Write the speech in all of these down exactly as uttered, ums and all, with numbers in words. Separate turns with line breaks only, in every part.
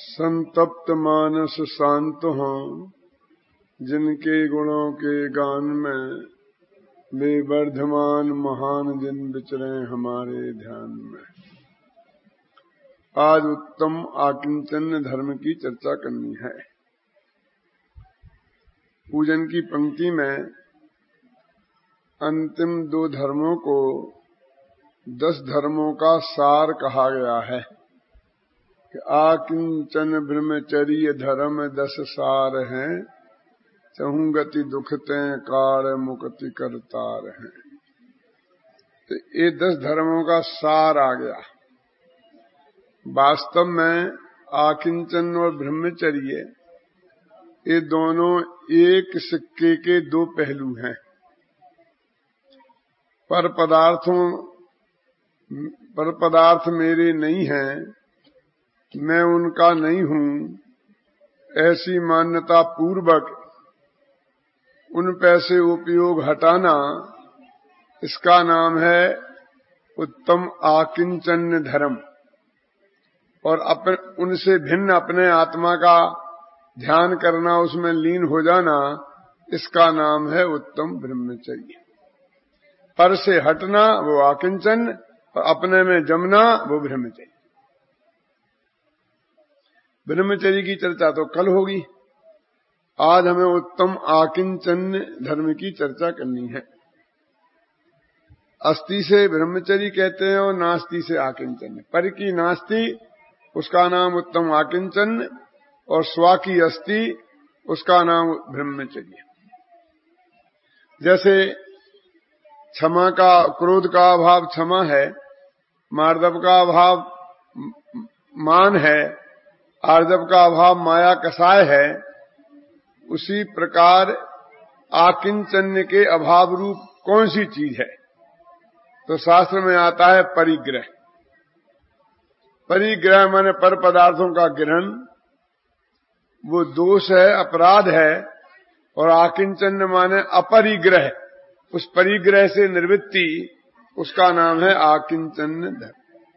संतप्त मानस शांत हों, जिनके गुणों के गान में वे वर्धमान महान दिन विचरे हमारे ध्यान में। आज उत्तम आकिंचन धर्म की चर्चा करनी है। पूजन की पंक्ति में अंतिम दो धर्मों को दस धर्मों का सार कहा गया है कि आकिंचन ब्रह्मचर्य धर्म दस सार हैं, चहुं गति दुखते काल मुक्ति करतार हैं। तो ये दस धर्मों का सार आ गया। वास्तव में आकिंचन और ब्रह्मचर्य ये दोनों एक सिक्के के दो पहलू हैं। पर पदार्थों पर पदार्थ मेरे नहीं हैं, मैं उनका नहीं हूं, ऐसी मान्यता पूर्वक उन पैसे उपयोग हटाना, इसका नाम है उत्तम आकिंचन धर्म। और अपने उनसे भिन्न अपने आत्मा का ध्यान करना, उसमें लीन हो जाना, इसका नाम है उत्तम ब्रह्मचर्य। पर से हटना वो आकिंचन, और अपने में जमना वो ब्रह्मचर्य। ब्रह्मचर्य की चर्चा तो कल होगी, आज हमें उत्तम आकिंचन धर्म की चर्चा करनी है। अस्ति से ब्रह्मचर्य कहते हैं और नास्ति से आकिंचन। पर की नास्ति उसका नाम उत्तम आकिंचन, और स्वा की अस्ति उसका नाम ब्रह्मचर्य। जैसे क्षमा का, क्रोध का अभाव क्षमा है, मार्दव का अभाव मान है, आर्जव का अभाव माया कसाय है, उसी प्रकार आकिंचन्य के अभाव रूप कौन सी चीज है? तो शास्त्र में आता है परिग्रह। परिग्रह माने पर पदार्थों का ग्रहण, वो दोष है, अपराध है। और आकिंचन माने अपरिग्रह, उस परिग्रह से निवृत्ति, उसका नाम है आकिंचन धर्म।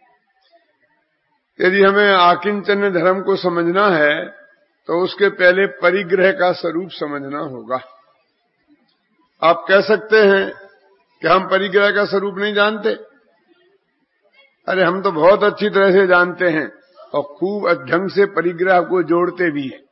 यदि हमें आकिंचन धर्म को समझना है तो उसके पहले परिग्रह का स्वरूप समझना होगा। आप कह सकते हैं कि हम परिग्रह का स्वरूप नहीं जानते। अरे हम तो बहुत अच्छी तरह से जानते हैं और खूब ढंग से परिग्रह को जोड़ते भी हैं।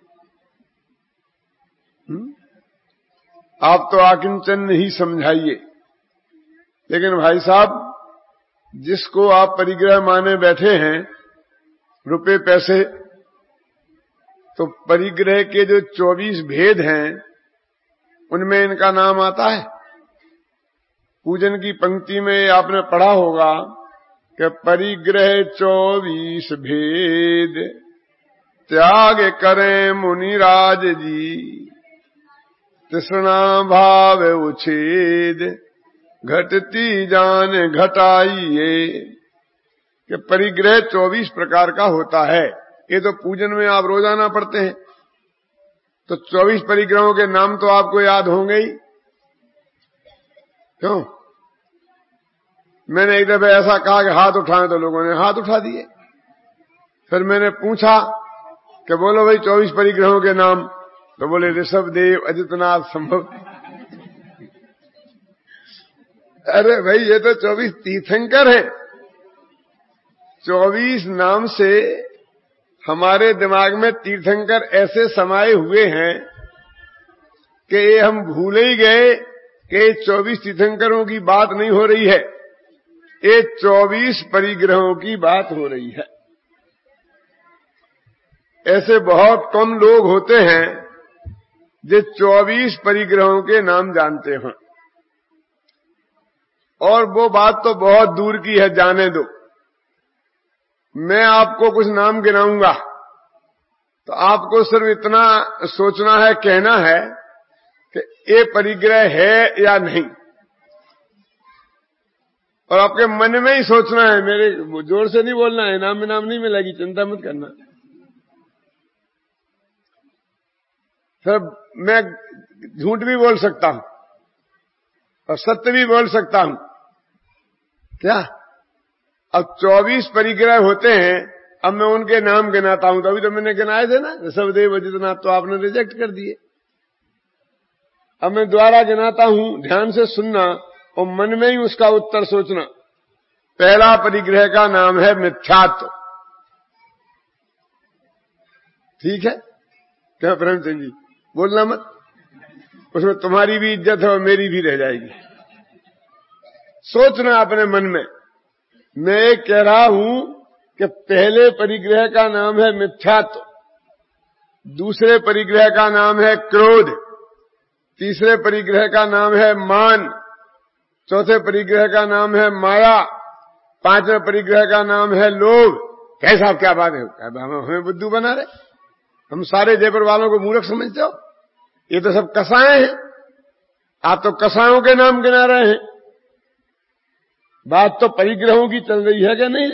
आप तो आकिंचन ही समझाइए, लेकिन भाई साहब, जिसको आप परिग्रह माने बैठे हैं, रुपए पैसे, तो परिग्रह के जो चौबीस भेद हैं उनमें इनका नाम आता है। पूजन की पंक्ति में आपने पढ़ा होगा कि परिग्रह चौबीस भेद त्याग करें मुनिराज जी, तृष्णा भाव उछेद घटती जान घटाइए। कि परिग्रह चौबीस प्रकार का होता है। ये तो पूजन में आप रोजाना पढ़ते हैं, तो चौबीस परिग्रहों के नाम तो आपको याद होंगे ही। क्यों? मैंने एक दफे ऐसा कहा कि हाथ उठाएं, तो लोगों ने हाथ उठा दिए। फिर मैंने पूछा कि बोलो भाई चौबीस परिग्रहों के नाम, तो बोले ऋषभदेव, अजितनाथ, संभव। अरे भाई ये तो चौबीस तीर्थंकर है। चौबीस नाम से हमारे दिमाग में तीर्थंकर ऐसे समाये हुए हैं कि ये हम भूल ही गए कि चौबीस तीर्थंकरों की बात नहीं हो रही है, ये चौबीस परिग्रहों की बात हो रही है। ऐसे बहुत कम लोग होते हैं जो चौबीस परिग्रहों के नाम जानते हों। और वो बात तो बहुत दूर की है, जाने दो। मैं आपको कुछ नाम गिनाऊंगा, तो आपको सिर्फ इतना सोचना है, कहना है कि ये परिग्रह है या नहीं, और आपके मन में ही सोचना है। मेरे जोर से नहीं बोलना है, नाम में नाम नहीं मिलेगी, चिंता मत करना। सब मैं झूठ भी बोल सकता हूं और सत्य भी बोल सकता हूं। क्या? अब चौबीस परिग्रह होते हैं, अब मैं उनके नाम गिनाता हूं, तो अभी तो मैंने गिनाए थे ना, ऋषभदेव अजितनाथ, तो आपने रिजेक्ट कर दिए। अब मैं दोबारा गिनाता हूं, ध्यान से सुनना और मन में ही उसका उत्तर सोचना। पहला परिग्रह का नाम है मिथ्यात्व। ठीक है क्या प्रेमचंद जी? बोलना मत, उसमें तुम्हारी भी इज्जत है और मेरी भी रह जाएगी। सोचना अपने मन में। मैं कह रहा हूं कि पहले परिग्रह का नाम है मिथ्यात्व, दूसरे परिग्रह का नाम है क्रोध, तीसरे परिग्रह का नाम है मान, चौथे परिग्रह का नाम है माया, पांचवें परिग्रह का नाम है लोभ। कैसा क्या बात है? हमें बुद्धू बना रहे, हम सारे जयपुर वालों को मूर्ख समझते हो? ये तो सब कसाए हैं, आप तो कसायों के नाम गिना रहे हैं। बात तो परिग्रहों की चल रही है क्या नहीं?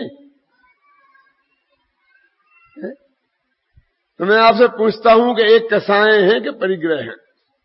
है? तो मैं आपसे पूछता हूं कि एक कसाए हैं कि परिग्रह हैं?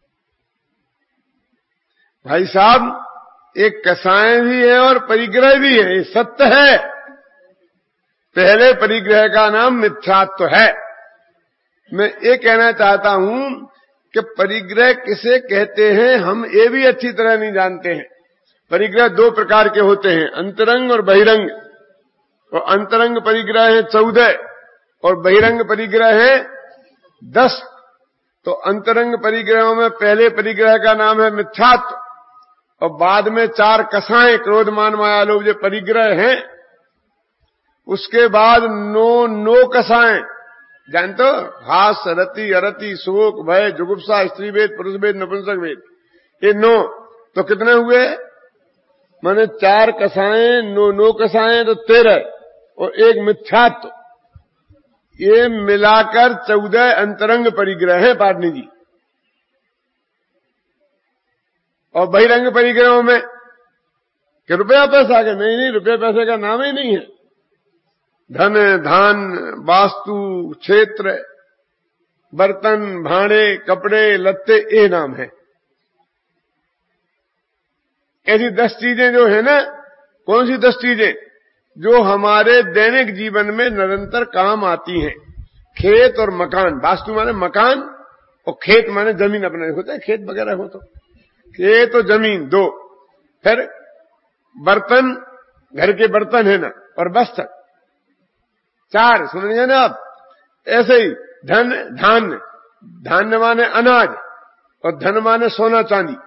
भाई साहब, एक कसाए भी है और परिग्रह भी है, ये सत्य है। पहले परिग्रह का नाम मिथ्यात्व है। मैं ये कहना चाहता हूं कि परिग्रह किसे कहते हैं हम ये भी अच्छी तरह नहीं जानते हैं। परिग्रह दो प्रकार के होते हैं, अंतरंग और बहिरंग। और अंतरंग परिग्रह है चौदह और बहिरंग परिग्रह है दस। तो अंतरंग परिग्रहों में पहले परिग्रह का नाम है मिथ्यात्व और बाद में चार कसाएं, क्रोध मान माया लोभ जो परिग्रह हैं, उसके बाद नो नो कसाएं, जानते हो? हास, रति, अरति, शोक, भय, जुगुप्सा, स्त्री भेद, पुरुष भेद, नपुंसक भेद, ये नो। तो कितने हुए? माने चार कसाएं, नो नो कसाएं तो तेरह और एक मिथ्यात्व, ये मिलाकर चौदह अंतरंग परिग्रह है पाटनी जी। और बहिरंग परिग्रहों में कि रुपया पैसा के नहीं नहीं रुपया पैसे का नाम ही नहीं है। धन, धान, वास्तु, क्षेत्र, बर्तन, भांडे, कपड़े, लत्ते, ये नाम है। ऐसी दस चीजें जो है ना, कौन सी दस चीजें? जो हमारे दैनिक जीवन में निरंतर काम आती हैं। खेत और मकान, वास्तु माने मकान और खेत माने जमीन अपने होता है, खेत वगैरह हो तो खेत और जमीन दो। फिर बर्तन, घर के बर्तन है ना, और वस्त्र चार, समझिए ना आप। ऐसे ही धन, धान्य, धान्य माने अनाज और धन माने सोना चांदी।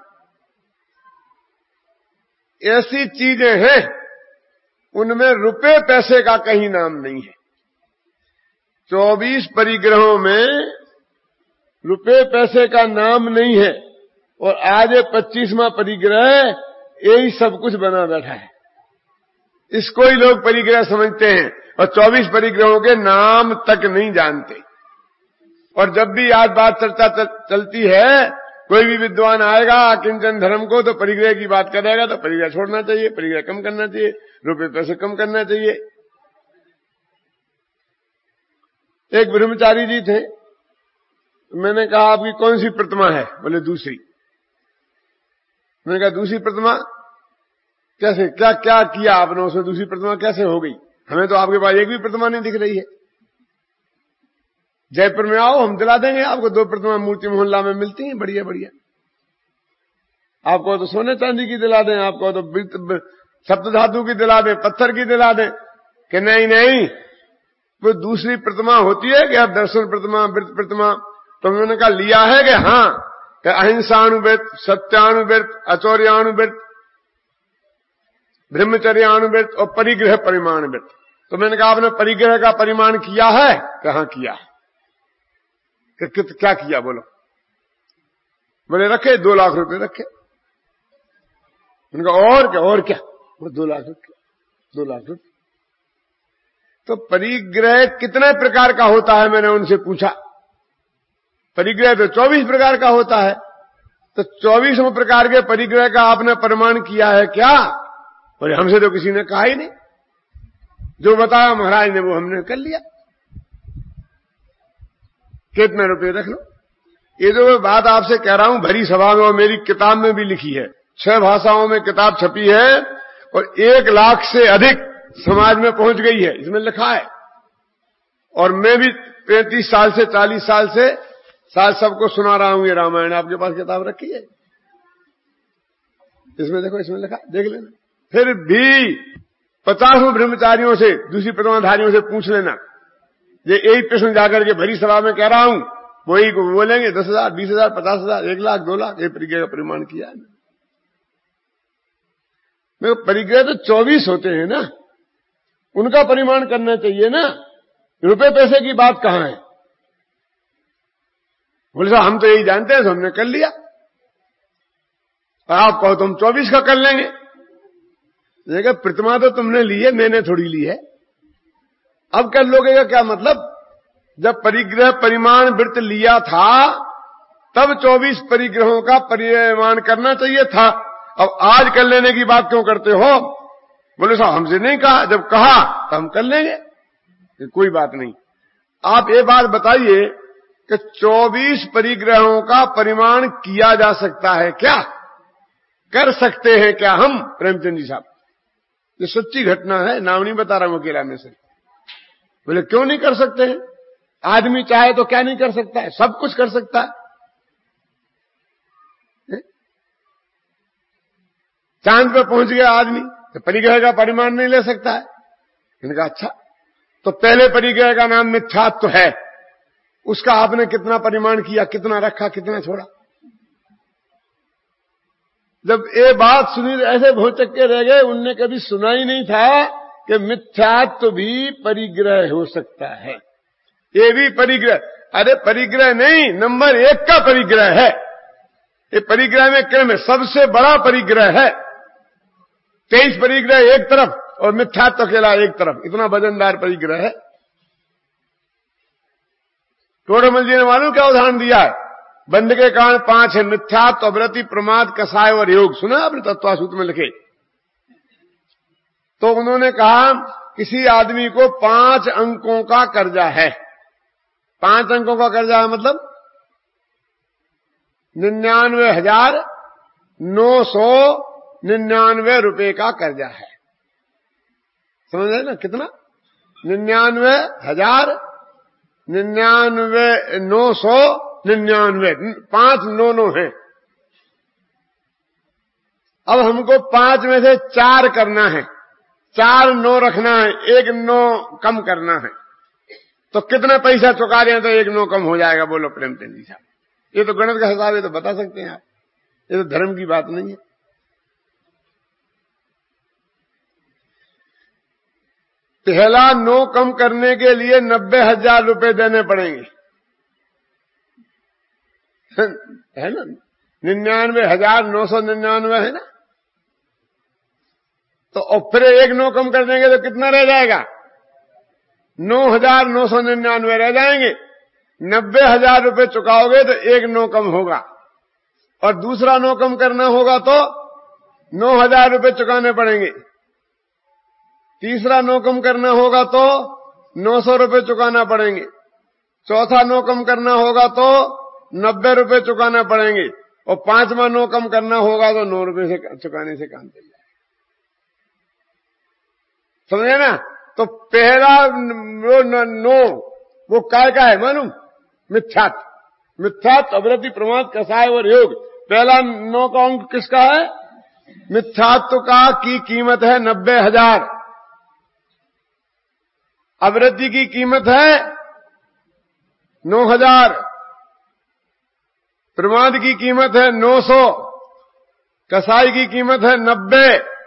ऐसी चीजें हैं, उनमें रुपए पैसे का कहीं नाम नहीं है। चौबीस परिग्रहों में रुपए पैसे का नाम नहीं है और आज पच्चीसवां परिग्रह यही सब कुछ बना बैठा है। इसको ही लोग परिग्रह समझते हैं और चौबीस परिग्रहों के नाम तक नहीं जानते। और जब भी आज बात चर्चा चल, चलती है, कोई भी विद्वान आएगा किंचन धर्म को तो परिग्रह की बात करेगा, तो परिग्रह छोड़ना चाहिए, परिग्रह कम करना चाहिए, रुपए पैसे कम करना चाहिए। एक ब्रह्मचारी जी थे, मैंने कहा आपकी कौन सी प्रतिमा है? बोले दूसरी। मैंने कहा दूसरी प्रतिमा कैसे, क्या क्या किया आपने उसमें, दूसरी प्रतिमा कैसे हो गई? हमें तो आपके पास एक भी प्रतिमा नहीं दिख रही है। जयपुर में आओ, हम दिला देंगे आपको, दो प्रतिमा मूर्ति मोहल्ला में मिलती हैं बढ़िया बढ़िया। आपको तो सोने चांदी की दिला दें, आपको तो सप्त धातु की दिला दें, पत्थर की दिला दें। कि नहीं नहीं, वो दूसरी प्रतिमा होती है कि आप दर्शन प्रतिमा, वृत्त प्रतिमा। तो उन्होंने कहा लिया है कि हाँ, कि अहिंसानुवृत्त, सत्यानुवृत्त, अचौर्यानुवृत्त, ब्रह्मचर्यानुवृत्त और परिग्रह परिमाणवृत्त। तो मैंने कहा आपने परिग्रह का परिमाण किया है? कहां किया है? कि क्या किया बोलो? बोले रखे दो लाख रुपए रखे। उनका और क्या और क्या? वो दो लाख रुपए, दो लाख रुपए। तो परिग्रह कितने प्रकार का होता है मैंने उनसे पूछा। परिग्रह तो चौबीस प्रकार का होता है। तो चौबीसों प्रकार के परिग्रह का आपने प्रमाण किया है क्या? और हमसे तो किसी ने कहा ही नहीं। जो बताया महाराज ने वो हमने कर लिया। कितने रुपए रख लो। ये जो बात आपसे कह रहा हूं भरी सभा में और मेरी किताब में भी लिखी है, छह भाषाओं में किताब छपी है और एक लाख से अधिक समाज में पहुंच गई है। इसमें लिखा है और मैं भी पैंतीस साल से चालीस साल से साल सबको सुना रहा हूं ये रामायण। आपके पास किताब रखी है, इसमें देखो, इसमें लिखा, देख लेना। फिर भी पचासों ब्रह्मचारियों से, दूसरी प्रतिमाधारियों से पूछ लेना, ये एक प्रश्न जाकर के भरी सभा में कह रहा हूं, वही बोलेंगे दस हजार, बीस हजार, पचास हजार, एक लाख, दो लाख, ये परिग्रह का परिमाण किया है। मैं परिग्रह तो चौबीस होते हैं ना, उनका परिमाण करना चाहिए ना, रुपए पैसे की बात कहां है? बोले साहब हम तो यही जानते हैं, तो हमने कर लिया, और आप कहो तो हम चौबीस का कर लेंगे। देखा, प्रतिमा तो तुमने ली है, मैंने थोड़ी ली है, अब कर लोगे का क्या मतलब? जब परिग्रह परिमाण वृत्त लिया था तब चौबीस परिग्रहों का परिमाण करना चाहिए था, अब आज कर लेने की बात क्यों करते हो? बोले साहब हमसे नहीं कहा, जब कहा तो हम कर लेंगे, कोई बात नहीं। आप ये बात बताइए कि चौबीस परिग्रहों का परिमाण किया जा सकता है क्या? कर सकते हैं क्या हम? प्रेमचंद जी साहब, ये सच्ची घटना है, नाम नहीं बता रहा हूं अकेला में से। बोले क्यों नहीं कर सकते हैं? आदमी चाहे तो क्या नहीं कर सकता है? सब कुछ कर सकता है। चांद पे पहुंच गया आदमी तो परिग्रह का परिमाण नहीं ले सकता है? मैंने कहा अच्छा, तो पहले परिग्रह का नाम मिथ्यात्व तो है, उसका आपने कितना परिमाण किया, कितना रखा, कितना छोड़ा? जब ये बात सुनी ऐसे भौचक्के रह गए, उनने कभी सुना ही नहीं था कि मिथ्यात्व भी परिग्रह हो सकता है। ये भी परिग्रह, अरे परिग्रह नहीं, नंबर एक का परिग्रह है ये। परिग्रह में क्रम है, सबसे बड़ा परिग्रह है। तेईस परिग्रह एक तरफ और मिथ्यात्व अकेला एक तरफ, इतना वजनदार परिग्रह है। टोडरमल जी ने मालूम क्या उदाहरण दिया है? बंध के कारण पांच है, मिथ्यात्व, अवृत्ति, प्रमाद, कसाय और योग। सुना आपने तत्वासूत्र में लिखे? तो उन्होंने कहा किसी आदमी को पांच अंकों का कर्जा है। पांच अंकों का कर्जा है मतलब निन्यानवे हजार नौ सौ निन्यानवे रुपए का कर्जा है। समझ रहे ना? कितना? निन्यानवे हजार निन्यानवे नौ सौ निन्यानवे, पांच नौ नौ है। अब हमको पांच में से चार करना है, चार नौ रखना है, एक नौ कम करना है, तो कितना पैसा चुका रहे हैं तो एक नौ कम हो जाएगा? बोलो प्रेमचंद जी साहब, ये तो गणित का हिसाब है, तो बता सकते हैं आप, ये तो धर्म की बात नहीं है। पहला नौ कम करने के लिए नब्बे हजार रुपए देने पड़ेंगे, है ना? निन्यानवे हजार नौ सौ निन्यानवे है ना? तो और फिर एक नौ कम कर देंगे तो कितना रह जाएगा? नौ हजार नौ सौ निन्यानवे रह जाएंगे। नब्बे हजार रुपये चुकाओगे तो एक नौ कम होगा, और दूसरा नौ कम करना होगा तो नौ हजार रुपये चुकाने पड़ेंगे। तीसरा नौ कम करना होगा तो नौ सौ रुपये चुकाना पड़ेंगे। चौथा नौ कम करना होगा तो नब्बे रुपये चुकाना पड़ेंगे, और पांचवा नौ कम करना होगा तो नौ रुपये से चुकाने से काम चल जाएगा। समझे ना? तो पहला वो नौ वो काय का है मालूम? मिथ्यात्व। मिथ्यात्व, अवृत्ति, प्रमाद, कसाय और योग। पहला नौ का अंक किसका है? मिथ्यात्व का की कीमत है नब्बे हजार, अवृत्ति की कीमत है नौ हजार, प्रमाद की कीमत है नौ सौ, कसाई की कीमत है नब्बे,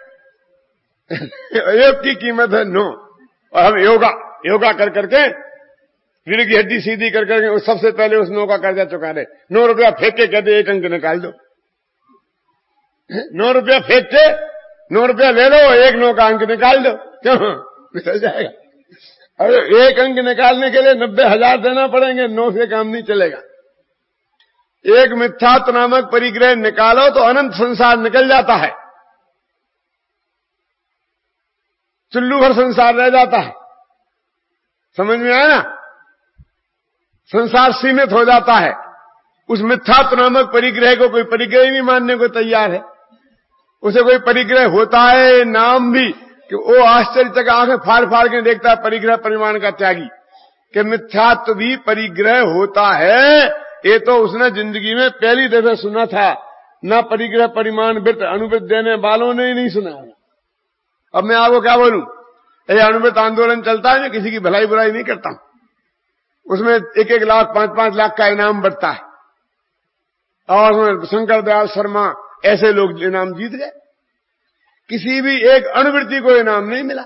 योग की कीमत है नौ। और हम योगा योगा कर करके रीढ़ की हड्डी सीधी कर करके सबसे पहले उस नौ का कर्जा चुका दे। नौ रुपया फेंक के कहते एक अंक निकाल दो, नौ रुपया फेंक के नौ रुपया ले लो, एक नौ का अंक निकाल दो, क्यों? निकल जाएगा। अरे एक अंक निकालने के लिए नब्बे हजार देना पड़ेंगे, नौ से काम नहीं चलेगा। एक मिथ्यात्व नामक परिग्रह निकालो तो अनंत संसार निकल जाता है, चुल्लू भर संसार रह जाता है। समझ में आया ना? संसार सीमित हो जाता है। उस मिथ्यात्व नामक परिग्रह को कोई परिग्रह नहीं मानने को तैयार है। उसे कोई परिग्रह होता है नाम भी कि वो आश्चर्य तक आंखें फाड़ फाड़ के देखता है, परिग्रह परिमाण का त्यागी। कि मिथ्यात्व भी परिग्रह होता है, ये तो उसने जिंदगी में पहली दफे सुना था। ना परिग्रह परिमाण वृत्त अनुवृत्त देने वालों ने ही नहीं सुना। अब मैं आपको क्या बोलूं, ये अनुवृत्त आंदोलन चलता है, मैं किसी की भलाई बुराई नहीं करता हूं, उसमें एक एक लाख पांच पांच लाख का इनाम बढ़ता है, और उसमें शंकर दयाल शर्मा ऐसे लोग इनाम जीत गए। किसी भी एक अनुवृत्ति को इनाम नहीं मिला।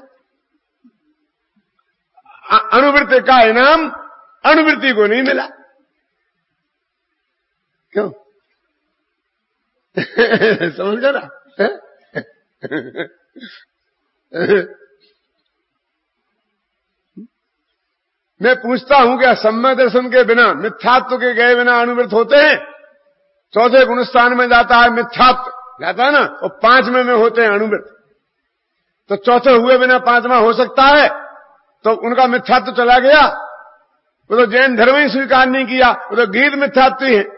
अनुवृत्ति का इनाम अनुवृत्ति को नहीं मिला। क्यों? समझ गए ना? मैं पूछता हूं क्या सम्यक दर्शन के बिना, मिथ्यात्व के गए बिना अनुवृत्त होते हैं? चौथे गुणस्थान में जाता है मिथ्यात्व, जाता है ना, और पांचवें में होते हैं अनुवृत्त। तो चौथे हुए बिना पांचवा हो सकता है? तो उनका मिथ्यात्व चला गया। वो तो जैन धर्म ही स्वीकार नहीं किया, वो तो गीत मिथ्यात्व है।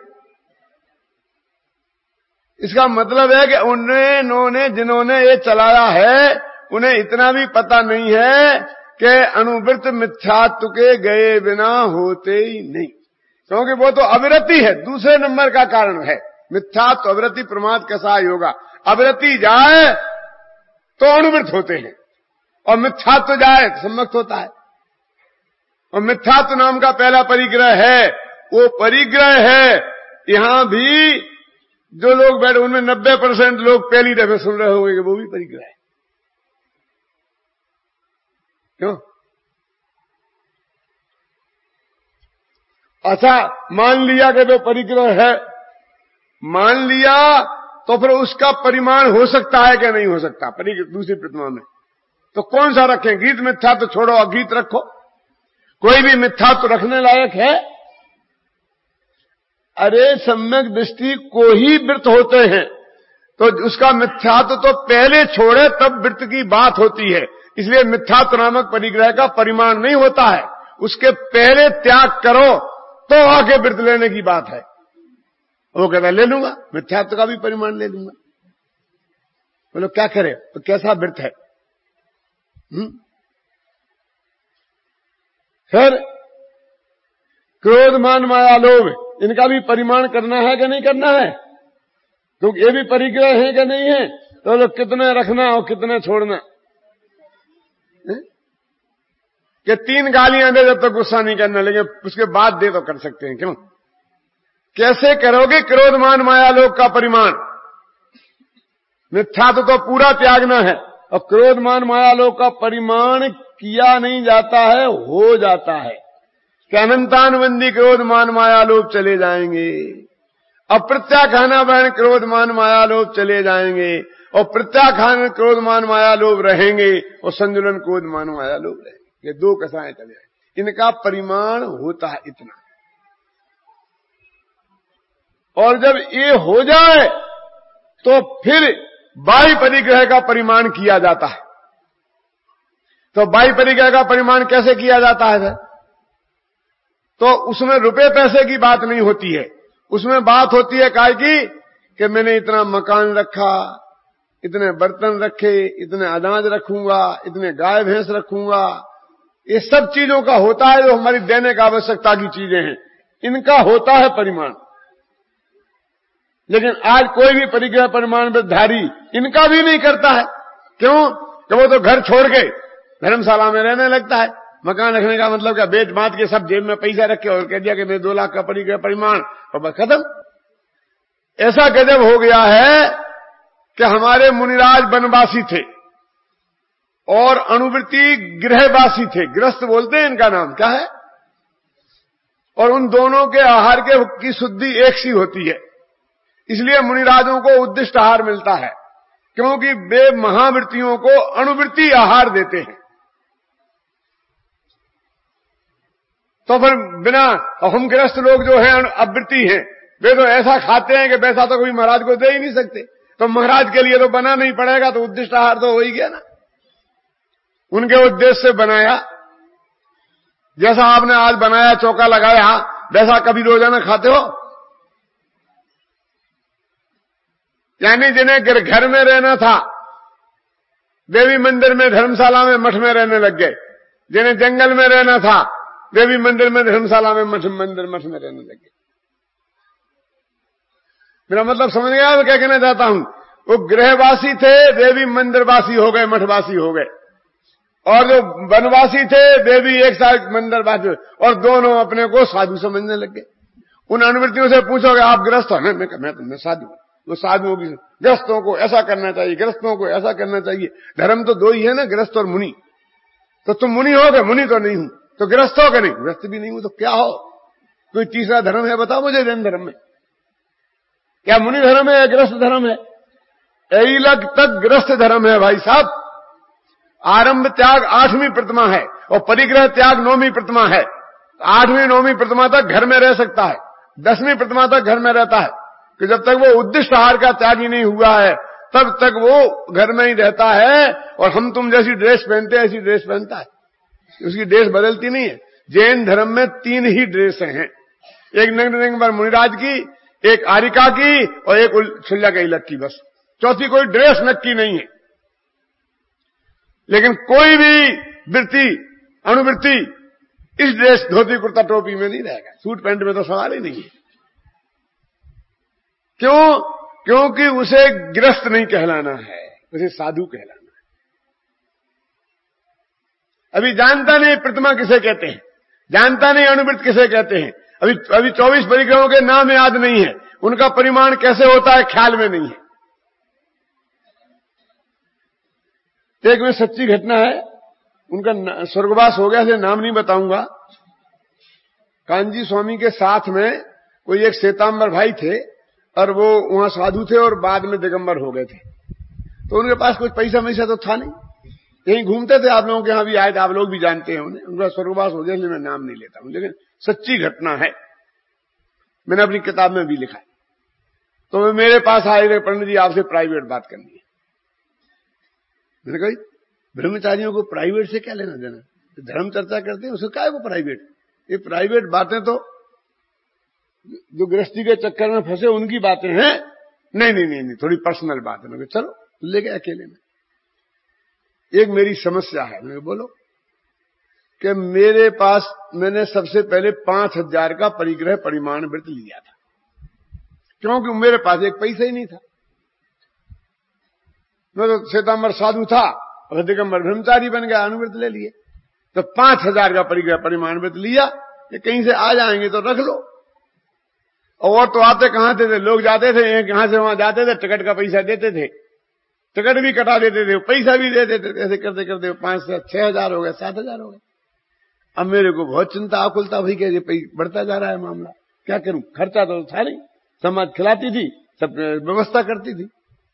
इसका मतलब है कि उन्होंने जिन्होंने ये चलाया है उन्हें इतना भी पता नहीं है कि अनुवृत्त मिथ्यात्व के गए बिना होते ही नहीं, क्योंकि वो तो अविरति है, दूसरे नंबर का कारण है। मिथ्यात्व अविरति प्रमाद कैसा होगा? अविरति जाए तो अनुवृत्त होते हैं, और मिथ्यात्व जाए तो सम्मत होता है। और मिथ्यात्व नाम का पहला परिग्रह है, वो परिग्रह है। यहां भी जो लोग बैठे उनमें नब्बे परसेंट लोग पहली दफे सुन रहे होंगे कि वो भी परिग्रह है। क्यों? अच्छा, मान लिया कि वो परिग्रह है, मान लिया तो फिर उसका परिमाण हो सकता है कि नहीं हो सकता? दूसरी प्रतिमा में तो कौन सा रखें? गीत मिथ्या तो छोड़ो, अगीत रखो। कोई भी मिथ्या तो रखने लायक है? अरे सम्यक दृष्टि को ही वृत्त होते हैं, तो उसका मिथ्यात्व तो पहले छोड़े तब वृत्त की बात होती है। इसलिए मिथ्यात्व नामक परिग्रह का परिमाण नहीं होता है, उसके पहले त्याग करो तो आगे वृत्त लेने की बात है। वो कहता ले लूंगा, मिथ्यात्व का भी परिमाण ले लूंगा। बोलो क्या करे, तो कैसा वृत्त है? हम्म फिर क्रोध मान माया लोभ, इनका भी परिमाण करना है कि नहीं करना है? तो ये भी परिग्रह है कि नहीं है? तो लोग कितने रखना और कितने छोड़ना है? कि तीन गालियां दे जब तक गुस्सा नहीं करना, लेकिन उसके बाद दे तो कर सकते हैं। क्यों? कैसे करोगे क्रोध मान माया लोभ का परिमाण? मिथ्या तो, तो पूरा त्यागना है, और क्रोध मान माया लोभ का परिमाण किया नहीं जाता है, हो जाता है कि अनंतानुबंधी क्रोध मान माया लोभ चले जाएंगे, अप्रत्याखाना बहन क्रोध मान माया लोभ चले जाएंगे, और प्रत्याखान क्रोध मान माया लोभ रहेंगे, और संजुलन क्रोध मान माया लोभ रहेंगे। ये दो कसाएं चले जाएंगे, इनका परिमाण होता है इतना। और जब ये हो जाए तो फिर बाह्य परिग्रह का परिमाण किया जाता है। तो बाह्य परिग्रह का परिमाण कैसे किया जाता है? तो उसमें रुपए पैसे की बात नहीं होती है, उसमें बात होती है काय की कि मैंने इतना मकान रखा, इतने बर्तन रखे, इतने अनाज रखूंगा, इतने गाय भैंस रखूंगा। ये सब चीजों का होता है जो हमारी दैनिक आवश्यकता की चीजें हैं, इनका होता है परिमाण। लेकिन आज कोई भी परिग्रह परिमाण वृद्धधारी इनका भी नहीं करता है। क्यों? कि वो तो घर छोड़ के धर्मशाला में रहने लगता है। मकान रखने का मतलब क्या? बेच बांट के सब जेब में पैसा रखे और कह दिया कि मैं दो लाख का परिग्रह परिमाण, और बस खत्म। ऐसा गजब हो गया है कि हमारे मुनिराज वनवासी थे और अनुवृत्ति गृहवासी थे। गृहस्थ बोलते हैं, इनका नाम क्या है? और उन दोनों के आहार के की शुद्धि एक सी होती है, इसलिए मुनिराजों को उद्दिष्ट आहार मिलता है, क्योंकि वे महावृत्तियों को अनुवृत्ति आहार देते हैं। तो फिर बिना हम गृहस्थ लोग जो हैं अवृत्ति हैं, वे तो ऐसा खाते हैं कि वैसा तो कोई महाराज को दे ही नहीं सकते। तो महाराज के लिए तो बना नहीं पड़ेगा, तो उद्दिष्ट आहार तो हो ही गया ना। उनके उद्देश्य से बनाया, जैसा आपने आज बनाया चौका लगाया, वैसा कभी रोजाना खाते हो? यानी जिन्हें घर में रहना था देवी मंदिर में धर्मशाला में मठ में रहने लग गए, जिन्हें जंगल में रहना था देवी मंदिर में, धर्मशाला में, मठ मंदिर मठ में रहने लगे। मेरा मतलब समझ गया मैं क्या कहना चाहता हूं? वो गृहवासी थे, देवी मंदिरवासी हो गए, मठवासी हो गए। और जो वनवासी थे, देवी एक साथ मंदिरवासी, और दोनों अपने को साधु समझने लगे। उन अनुवृत्तियों से पूछोगे आप गृहस्थ हो? मैं मैं, मैं साधु। वो साधुओं की गृहस्थों को ऐसा करना चाहिए, गृहस्थों को ऐसा करना चाहिए। धर्म तो दो ही है ना, गृहस्थ और मुनि। तो तुम मुनि हो गए? मुनि तो नहीं हूं। तो गृहस्थ हो गए? नहीं, गृहस्थ भी नहीं हूं। तो क्या हो? कोई तीसरा धर्म है बताओ मुझे। जैन धर्म में क्या मुनि धर्म है या गृहस्थ धर्म है? ऐलक तक गृहस्थ धर्म है भाई साहब। आरंभ त्याग आठवीं प्रतिमा है और परिग्रह त्याग नौवीं प्रतिमा है। आठवीं नौवीं प्रतिमा तक घर में रह सकता है, दसवीं प्रतिमा तक घर में रहता है कि जब तक वो उद्दिष्ट आहार का त्याग ही नहीं हुआ है तब तक वो घर में ही रहता है। और हम तुम जैसी ड्रेस पहनते हैं ऐसी ड्रेस पहनता है, उसकी ड्रेस बदलती नहीं है। जैन धर्म में तीन ही ड्रेस हैं, एक नंबर मुनिराज की, एक आरिका की और एक छुल्ला के इलक की, बस। चौथी कोई ड्रेस नक्की नहीं है। लेकिन कोई भी वृत्ति अनुवृत्ति इस ड्रेस धोती कुर्ता टोपी में नहीं रहेगा, सूट पैंट में तो सवाल ही नहीं है। क्यों? क्योंकि उसे गृहस्थ नहीं कहलाना है, उसे साधु कहलाना है। अभी जानता नहीं प्रतिमा किसे कहते हैं, जानता नहीं अनुवृत्त किसे कहते हैं। अभी अभी चौबीस परिग्रहों के नाम याद नहीं है, उनका परिमाण कैसे होता है ख्याल में नहीं है। एक में सच्ची घटना है, उनका स्वर्गवास हो गया, से नाम नहीं बताऊंगा। कांजी स्वामी के साथ में कोई एक श्वेतांबर भाई थे और वो वहां साधु थे और बाद में दिगंबर हो गए थे। तो उनके पास कुछ पैसा मैसा तो था नहीं, यहीं घूमते थे। आप लोगों के यहां भी आए थे, आप लोग भी जानते हैं उन्हें। उनका स्वर्गवास हो गया इसलिए मैं नाम नहीं लेता हूं, लेकिन सच्ची घटना है, मैंने अपनी किताब में भी लिखा है। तो वे मेरे पास आए, पंडित जी आपसे प्राइवेट बात करनी है। मैंने कहा ब्रह्मचारियों को प्राइवेट से क्या लेना देना, धर्म चर्चा करते हैं उसको क्या है वो प्राइवेट। ये प्राइवेट बातें तो जो गृहस्थी के चक्कर में फंसे उनकी बातें हैं। नहीं नहीं नहीं, नहीं थोड़ी पर्सनल बात है। मैं चलो ले गए अकेले में। एक मेरी समस्या है, मैं बोलो कि मेरे पास मैंने सबसे पहले पांच हजार का परिग्रह परिमाण व्रत लिया था, क्योंकि मेरे पास एक पैसा ही नहीं था। मैं तो श्वेतांबर साधु था और दिगंबर ब्रह्मचारी बन गया, अनुव्रत ले लिए। तो पांच हजार का परिग्रह परिमाण व्रत लिया कि कहीं से आ जाएंगे तो रख लो। और तो आते कहां थे, लोग जाते थे यहां से वहां जाते थे, टिकट का पैसा देते थे, टिकट भी कटा देते थे, पैसा भी दे देते थे। ऐसे करते करते पांच से छह हजार हो गए, सात हजार हो गए। अब मेरे को बहुत चिंता आकुलता हुई कि बढ़ता जा रहा है मामला, क्या करूं। खर्चा तो था नहीं, समाज खिलाती थी, सब व्यवस्था करती थी।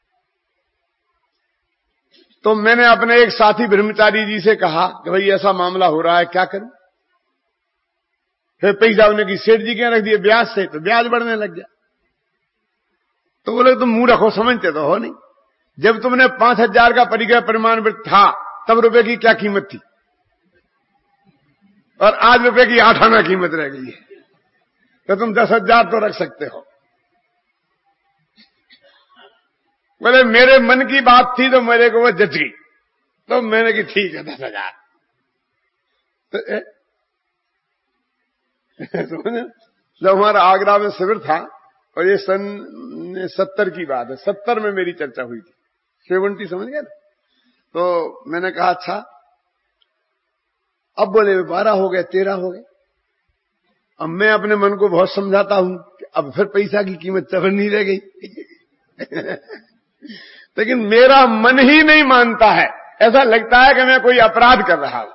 तो मैंने अपने एक साथी ब्रह्मचारी जी से कहा कि भाई ऐसा मामला हो रहा है, क्या करूं। फिर पैसा उन्हें की सेठ जी के रख दिए ब्याज से, तो ब्याज बढ़ने लग गया। तो बोले तुम मुंह रखो, समझते तो हो नहीं। जब तुमने पांच हजार का परिग्रह परिमाण व्रत था तब रुपए की क्या कीमत थी, और आज रुपए की आठ आना कीमत रह गई है। तो तुम दस हजार तो रख सकते हो। बोले मेरे मन की बात थी तो मेरे को वो जच गई, तो मैंने की ठीक है दस हजार। जब हमारा आगरा में शिविर था और ये सन सत्तर की बात है, सत्तर में मेरी चर्चा हुई थी, सेवेंटी समझ गए ना। तो मैंने कहा अच्छा, अब बोले बारह हो गए, तेरह हो गए। अब मैं अपने मन को बहुत समझाता हूं कि अब फिर पैसा की कीमत चढ़ नहीं रह गई। लेकिन मेरा मन ही नहीं मानता है, ऐसा लगता है कि मैं कोई अपराध कर रहा हूं।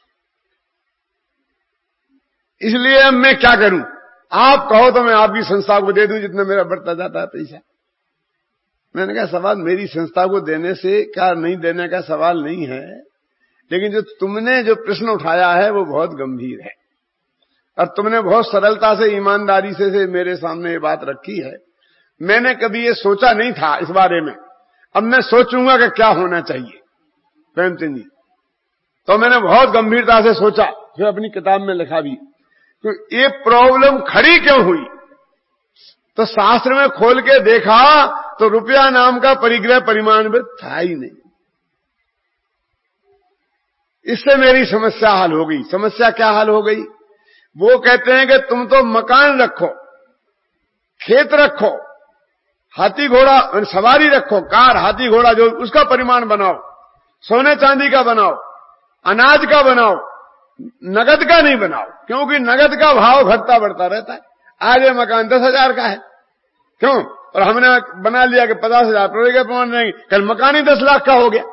इसलिए अब मैं क्या करूं, आप कहो तो मैं आपकी संस्था को दे दूं जितना मेरा बढ़ता जाता है पैसा। मैंने कहा सवाल मेरी संस्था को देने से क्या नहीं देने का सवाल नहीं है, लेकिन जो तुमने जो प्रश्न उठाया है वो बहुत गंभीर है और तुमने बहुत सरलता से ईमानदारी से, से मेरे सामने ये बात रखी है। मैंने कभी ये सोचा नहीं था इस बारे में, अब मैं सोचूंगा कि क्या होना चाहिए प्रेमचंद जी। तो मैंने बहुत गंभीरता से सोचा, फिर अपनी किताब में लिखा भी। तो ये प्रॉब्लम खड़ी क्यों हुई, तो शास्त्र में खोल के देखा तो रुपया नाम का परिग्रह परिमाण में था ही नहीं। इससे मेरी समस्या हल हो गई। समस्या क्या हल हो गई वो कहते हैं कि तुम तो मकान रखो, खेत रखो, हाथी घोड़ा सवारी रखो, कार हाथी घोड़ा जो उसका परिमाण बनाओ, सोने चांदी का बनाओ, अनाज का बनाओ, नगद का नहीं बनाओ, क्योंकि नगद का भाव घटता बढ़ता रहता है। आज ये मकान दस हजार का है, क्यों? और हमने बना लिया कि पचास हजार प्रमाण नहीं, कल मकान ही दस लाख का हो गया,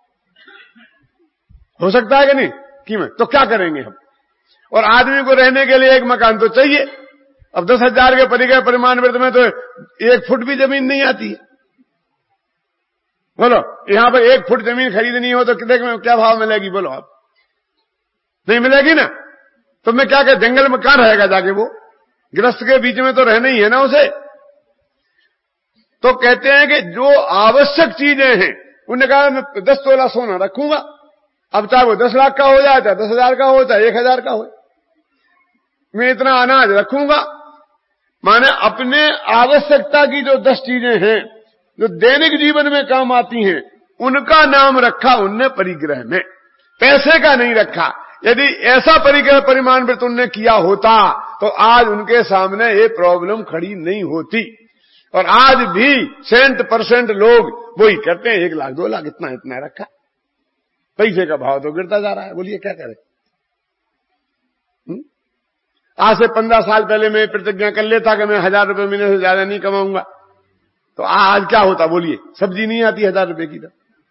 हो सकता है कि नहीं कीमत? तो क्या करेंगे हम? और आदमी को रहने के लिए एक मकान तो चाहिए। अब दस हजार के परिगृह परिमाण वृत्त में तो एक फुट भी जमीन नहीं आती है। बोलो, यहां पर एक फुट जमीन खरीदनी हो तो कितने में क्या भाव मिलेगी? बोलो आप, नहीं मिलेगी ना। तो मैं क्या कह, जंगल में कहां रहेगा जाके? वो गृहस्थ के बीच में तो रहना ही है ना उसे। तो कहते हैं कि जो आवश्यक चीजें हैं, उन्होंने कहा मैं दस तोला सोना रखूंगा, अब चाहे वो दस लाख का हो जाए, चाहे दस हजार का हो, चाहे एक हजार का हो, मैं इतना अनाज रखूंगा। माने अपने आवश्यकता की जो दस चीजें हैं जो दैनिक जीवन में काम आती हैं, उनका नाम रखा उनने परिग्रह में, पैसे का नहीं रखा। यदि ऐसा परिग्रह परिमाण वृत्त उनने किया होता तो आज उनके सामने ये प्रॉब्लम खड़ी नहीं होती। और आज भी सेंट परसेंट लोग वही करते हैं, एक लाख दो लाख इतना इतना रखा, पैसे का भाव तो गिरता जा रहा है। बोलिए क्या करें? आज से पंद्रह साल पहले मैं प्रतिज्ञा कर लेता कि मैं हजार रुपए महीने से ज्यादा नहीं कमाऊंगा, तो आज क्या होता? बोलिए, सब्जी नहीं आती हजार रुपए की तो।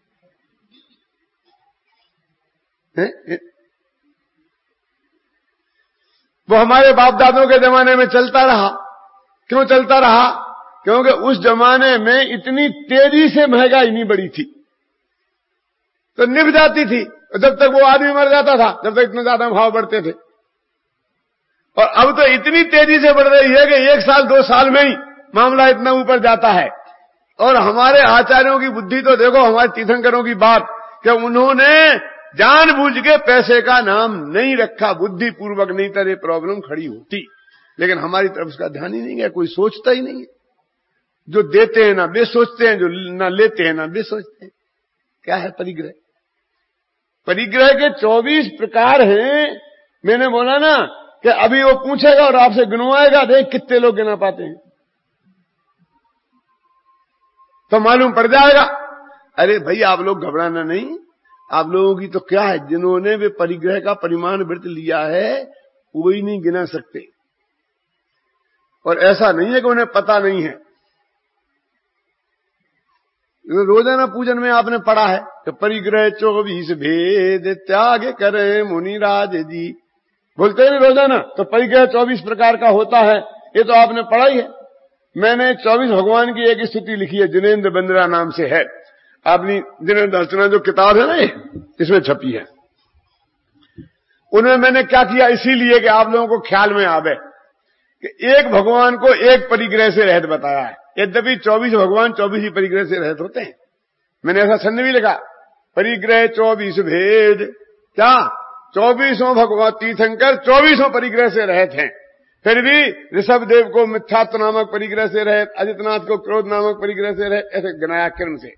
वो हमारे बाप दादों के जमाने में चलता रहा। क्यों चलता रहा? क्योंकि उस जमाने में इतनी तेजी से महंगाई नहीं बढ़ी थी, तो निभ जाती थी जब तक वो आदमी मर जाता था, जब तक इतने ज्यादा भाव बढ़ते थे। और अब तो इतनी तेजी से बढ़ रही है कि एक साल दो साल में ही मामला इतना ऊपर जाता है। और हमारे आचार्यों की बुद्धि तो देखो, हमारे तीर्थंकरों की बात, कि उन्होंने जानबूझ के पैसे का नाम नहीं रखा, बुद्धि पूर्वक, नहीं तो ये प्रॉब्लम खड़ी होती। लेकिन हमारी तरफ उसका ध्यान ही नहीं है, कोई सोचता ही नहीं है। जो देते हैं ना वे सोचते हैं, जो ना लेते हैं ना वे सोचते हैं। क्या है परिग्रह? परिग्रह के चौबीस प्रकार हैं। मैंने बोला ना कि अभी वो पूछेगा और आपसे गिनवाएगा, देख कितने लोग गिना पाते हैं, तो मालूम पड़ जाएगा। अरे भाई आप लोग घबराना नहीं, आप लोगों की तो क्या है, जिन्होंने वे परिग्रह का परिमाण वृत्त लिया है कोई नहीं गिना सकते। और ऐसा नहीं है कि उन्हें पता नहीं है। रोजाना पूजन में आपने पढ़ा है कि परिग्रह चौबीस भेद त्याग करे मुनिराज जी, बोलते हैं रोजाना। तो परिग्रह चौबीस प्रकार का होता है, ये तो आपने पढ़ा ही है। मैंने चौबीस भगवान की एक स्तुति लिखी है, जिनेन्द्र बंद्रा नाम से है। आपने जिनेन्द्र अर्चना जो किताब है ना, इसमें छपी है। उनमें मैंने क्या किया, इसीलिए कि आप लोगों को ख्याल में आवे कि एक भगवान को एक परिग्रह से रहत बताया है। यद्यपि चौबीस भगवान चौबीस ही परिग्रह से रहत होते हैं। मैंने ऐसा छंद भी लिखा, परिग्रह चौबीस भेद, क्या चौबीसों भगवान तीर्थंकर चौबीसों परिग्रह से रहत हैं। फिर भी ऋषभ देव को मिथ्यात्व नामक परिग्रह से रहत, अजितनाथ को क्रोध नामक परिग्रह से रहत, ऐसे गनाया क्रम से।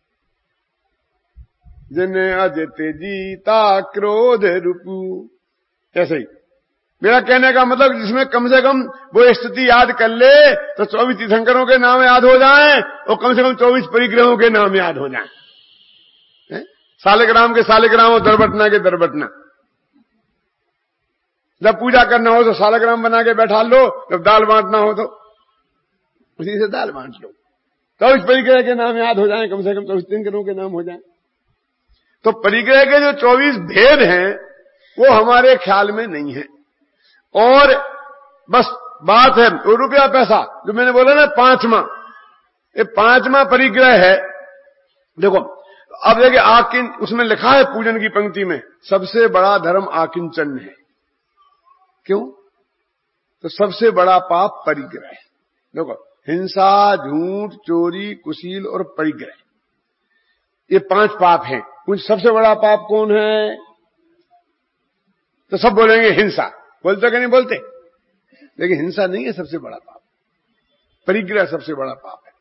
जिन्हें अजित जीता क्रोध रूपू, ऐसे ही। मेरा कहने का मतलब जिसमें कम से कम वो स्थिति याद कर ले तो चौबीस तीर्थंकरों के नाम याद हो जाएं और कम से कम चौबीस परिग्रहों के नाम याद हो जाएं। सालिग्राम के सालिग्राम और दरबटना के दरबटना। जब पूजा करना हो तो सालिग्राम बना के बैठा लो, जब दाल बांटना हो तो उसी से दाल बांट लो। चौबीस परिग्रह के नाम याद हो जाएं, कम से कम चौबीस तीर्थंकरों के नाम हो जाएं। तो परिग्रह के जो चौबीस भेद हैं वो हमारे ख्याल में नहीं है। और बस बात है वो रुपया पैसा, जो मैंने बोला ना पांचवा, ये पांचवा परिग्रह है। देखो अब देखिए, आकिन उसमें लिखा है पूजन की पंक्ति में, सबसे बड़ा धर्म आकिंचन है। क्यों? तो सबसे बड़ा पाप परिग्रह है। देखो, हिंसा, झूठ, चोरी, कुशील और परिग्रह, ये पांच पाप हैं। कुछ सबसे बड़ा पाप कौन है? तो सब बोलेंगे हिंसा। बोलते कि नहीं बोलते? लेकिन हिंसा नहीं है सबसे बड़ा पाप, परिग्रह सबसे बड़ा पाप है।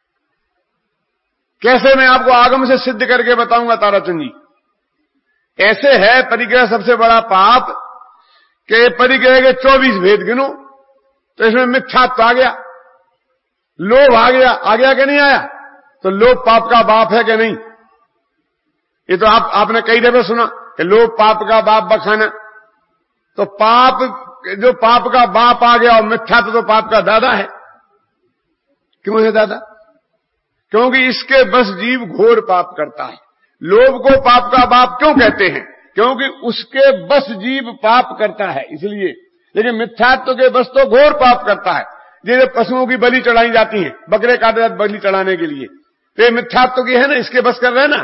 कैसे? मैं आपको आगम से सिद्ध करके बताऊंगा ताराचंद जी। ऐसे है परिग्रह सबसे बड़ा पाप कि परिग्रह के चौबीस भेद गिनो, तो इसमें मिथ्यात्व आ गया, लोभ आ गया, आ गया कि नहीं आया? तो लोभ पाप का बाप है कि नहीं? ये तो आप आपने कई दफे सुना कि लोभ पाप का बाप बखाना। तो पाप, जो पाप का बाप आ गया और मिथ्यात्व तो पाप का दादा है। क्यों है दादा? क्योंकि इसके बस जीव घोर पाप करता है। लोभ को पाप का बाप क्यों कहते हैं? क्योंकि उसके बस जीव पाप करता है इसलिए। लेकिन मिथ्यात्व के बस तो घोर पाप करता है। जैसे पशुओं की बलि चढ़ाई जाती है, बकरे काटे जाते बलि चढ़ाने के लिए, तो ये मिथ्यात्व की है ना, इसके बस कर रहे हैं ना।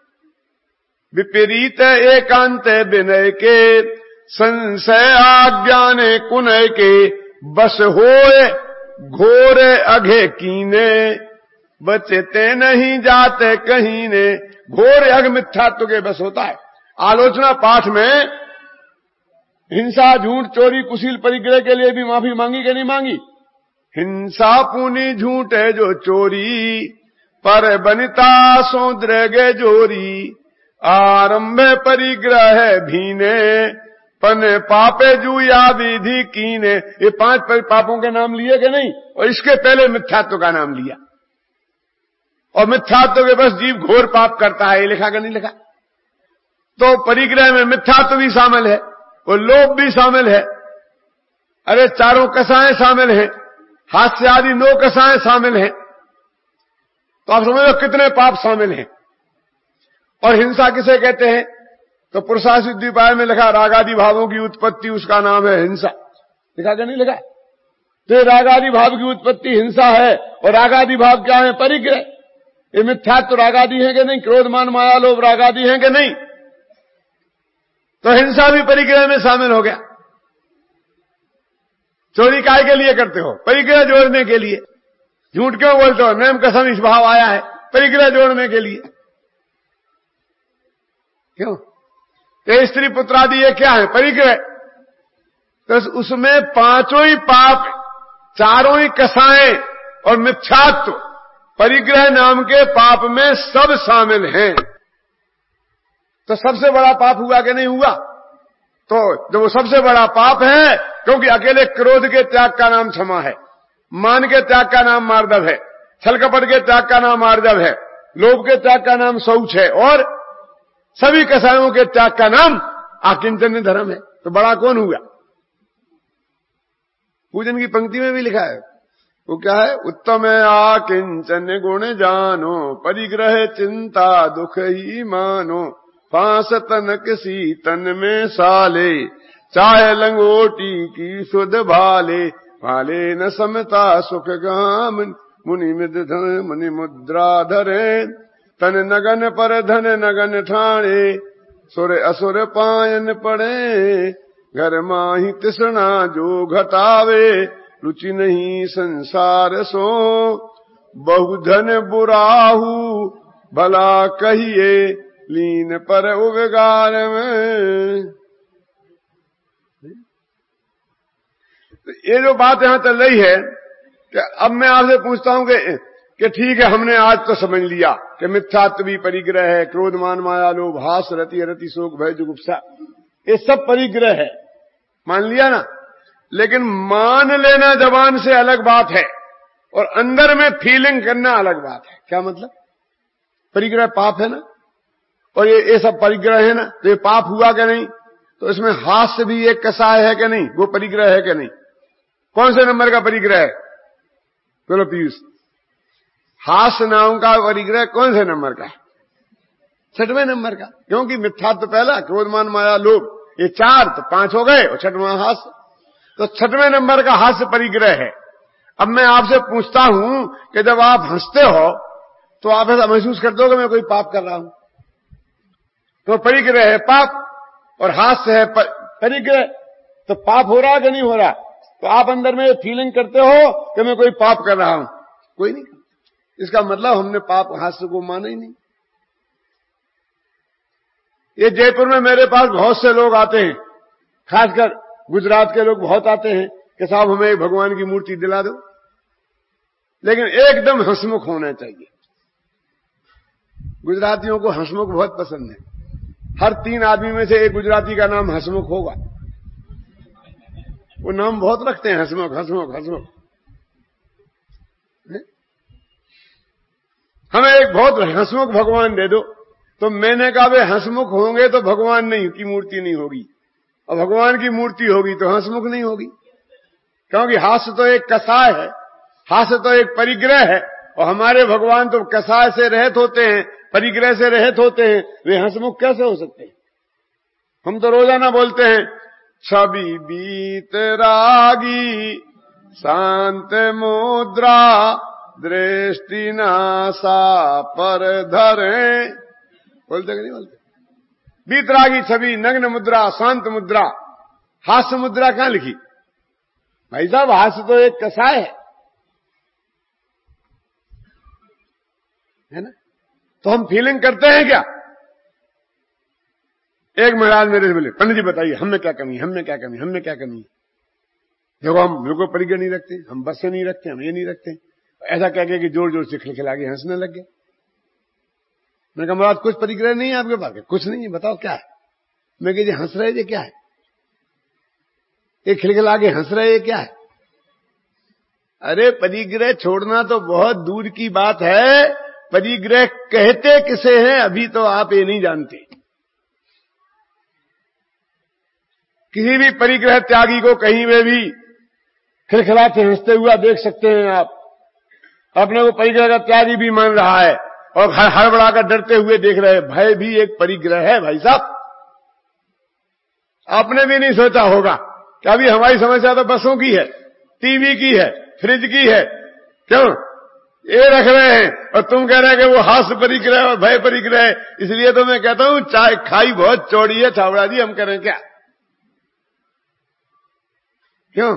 विपरीत एकांत विनय के, संशय आज्ञाने कुनय के, बस होए घोर अघे कीने, बचते नहीं जाते कहीं ने। घोर अघ मिथ्यात्व के बस होता है। आलोचना पाठ में हिंसा, झूठ, चोरी, कुशील, परिग्रह के लिए भी माफी मांगी कि नहीं मांगी? हिंसा पुनि झूठ है जो चोरी, पर बनिता सो द्रगे जोरी, आरंभ परिग्रह भीने, पन पापे जूया विधि कीने। ये पांच पापों के नाम लिए कि नहीं? और इसके पहले मिथ्यात्व का नाम लिया। और मिथ्यात्व के बस जीव घोर पाप करता है, ये लिखा कि नहीं लिखा? तो परिग्रह में मिथ्यात्व भी शामिल है और लोभ भी शामिल है। अरे चारों कसाएं शामिल हैं, हास्य आदि नौ कसाएं शामिल हैं। तो आप समझ लो कितने पाप शामिल हैं। और हिंसा किसे कहते हैं? तो पुरुषार्थ द्विपाय में लिखा रागादि भावों की उत्पत्ति, उसका नाम है हिंसा। लिखा कि नहीं लिखा? तो रागादि भाव की उत्पत्ति हिंसा है। और रागादि भाव क्या है? परिग्रह। ये मिथ्यात्व रागादि है कि नहीं? क्रोध मान माया लोभ रागादि है कि नहीं? तो हिंसा भी परिग्रह में शामिल हो गया। चोरी काय के लिए करते हो? परिग्रह जोड़ने के लिए। झूठ क्यों बोलते हो? नेम कसम इस भाव आया है, परिग्रह जोड़ने के लिए। क्यों? तो स्त्री पुत्र आदि ये क्या है? परिग्रह। तो उसमें पांचों ही पाप, चारों ही कसाएं और मिथ्यात्व परिग्रह नाम के पाप में सब शामिल हैं। तो सबसे बड़ा पाप हुआ कि नहीं हुआ? तो जब वो सबसे बड़ा पाप है, क्योंकि अकेले क्रोध के त्याग का नाम क्षमा है, मान के त्याग का नाम मार्दव है, छल कपट के त्याग का नाम आर्जव है, लोभ के त्याग का नाम शौच है, और सभी कसायों के त्याग का नाम आकिंचन धर्म है। तो बड़ा कौन हुआ? पूजन की पंक्ति में भी लिखा है, वो क्या है? उत्तम आकिंचन गुण जानो, परिग्रह चिंता दुख ही मानो, पांस तनक सी तन में साले, चाहे लंगोटी की सुध भाले, भाले न समता सुख गाम, मुनि मिद धन मुनि मुद्रा धरे, तन नगन पर धन नगन ठाणे, सुर असुर पायन पड़े, घर माही तृष्णा जो घटावे, रुचि नहीं संसार सो, बहुधन बुराहू भला कहिए, लीन पर उबगार में। तो ये जो बात यहां चल रही है कि अब मैं आपसे पूछता हूं कि, कि ठीक है, हमने आज तो समझ लिया कि मिथ्यात्व भी परिग्रह है, क्रोध मान माया लोभ हास रति रति शोक भय जुगुप्सा, ये सब परिग्रह है, मान लिया ना। लेकिन मान लेना जबान से अलग बात है और अंदर में फीलिंग करना अलग बात है। क्या मतलब? परिग्रह पाप है ना, और ये ये सब परिग्रह है ना, तो ये पाप हुआ कि नहीं? तो इसमें हास्य भी एक कसाय है कि नहीं? वो परिग्रह है कि नहीं? कौन से नंबर का परिग्रह है? बोलो पीयूष। हास्य नाम का परिग्रह कौन से नंबर का है? छठवें नंबर का। क्योंकि मिथ्यात्व पहला, क्रोध मान माया लोभ, ये चार, तो पांच हो गए, और छठवां हास्य, तो छठवें नंबर का हास्य परिग्रह है। अब मैं आपसे पूछता हूं कि जब आप हंसते हो तो आप ऐसा महसूस करते हो कि मैं कोई पाप कर रहा हूं? तो परिग्रह है पाप और हास्य है परिग्रह, तो पाप हो रहा कि नहीं हो रहा? तो आप अंदर में फीलिंग करते हो कि मैं कोई पाप कर रहा हूं? कोई नहीं। इसका मतलब हमने पाप हास्य को माना ही नहीं। ये जयपुर में मेरे पास बहुत से लोग आते हैं, खासकर गुजरात के लोग बहुत आते हैं कि साहब हमें भगवान की मूर्ति दिला दो, लेकिन एकदम हंसमुख होना चाहिए। गुजरातियों को हंसमुख बहुत पसंद है। हर तीन आदमी में से एक गुजराती का नाम हंसमुख होगा। वो नाम बहुत रखते हैं, हंसमुख हंसमुख हंसमुख। हमें एक बहुत हंसमुख भगवान दे दो। तो मैंने कहा वे हंसमुख होंगे तो भगवान नहीं की मूर्ति नहीं होगी, और भगवान की मूर्ति होगी तो हंसमुख नहीं होगी, क्योंकि हास्य तो एक कसाय है, हास्य तो एक परिग्रह है, और हमारे भगवान तो कसाय से रहित होते हैं, परिग्रह से रहित होते हैं, वे हंसमुख कैसे हो सकते हैं? हम तो रोजाना बोलते हैं छवि बीत रागी शांत मुद्रा दृष्टि नासा पर धरे, बोलते कि नहीं बोलते? बीतरागी छवि, नग्न मुद्रा, शांत मुद्रा, हास्य मुद्रा कहां लिखी? भाई साहब हास्य तो एक कसाय है, है ना? तो हम फीलिंग करते हैं क्या? एक महाराज मेरे से बोले, पंडित जी बताइए हम में क्या कमी है, हम में क्या कमी है, हम में क्या कमी है? देखो हम बिल्कुल परिग्रह नहीं रखते, हम बस से नहीं रखते, हम ये नहीं रखते। ऐसा कह के कि जोर जोर से खिलखिला के हंसने लग गए। मैंने कहा महाराज कुछ परिग्रह नहीं है आपके पास? कुछ नहीं है, बताओ क्या है? मैं कह जी हंस रहे ये क्या है? ये खिलखिला के हंस रहे ये क्या है? अरे परिग्रह छोड़ना तो बहुत दूर की बात है, परिग्रह कहते किसे हैं अभी तो आप ये नहीं जानते। किसी भी परिग्रह त्यागी को कहीं में भी खिलखिलाते हंसते हुआ देख सकते हैं आप। अपने को परिग्रह का त्यागी भी मान रहा है और हड़बड़ाकर डरते हुए देख रहे हैं। भय भी एक परिग्रह है भाई साहब। आपने भी नहीं सोचा होगा कि अभी हमारी समस्या तो बसों की है, टीवी की है, फ्रिज की है, क्यों ये रख रहे हैं और तुम कह रहे हैं कि वो हास्य परिग्रह और भय परिग्रह है। इसलिए तो मैं कहता हूं चाय खाई बहुत चौड़ी है छावड़ा जी, हम करें क्या? क्यों?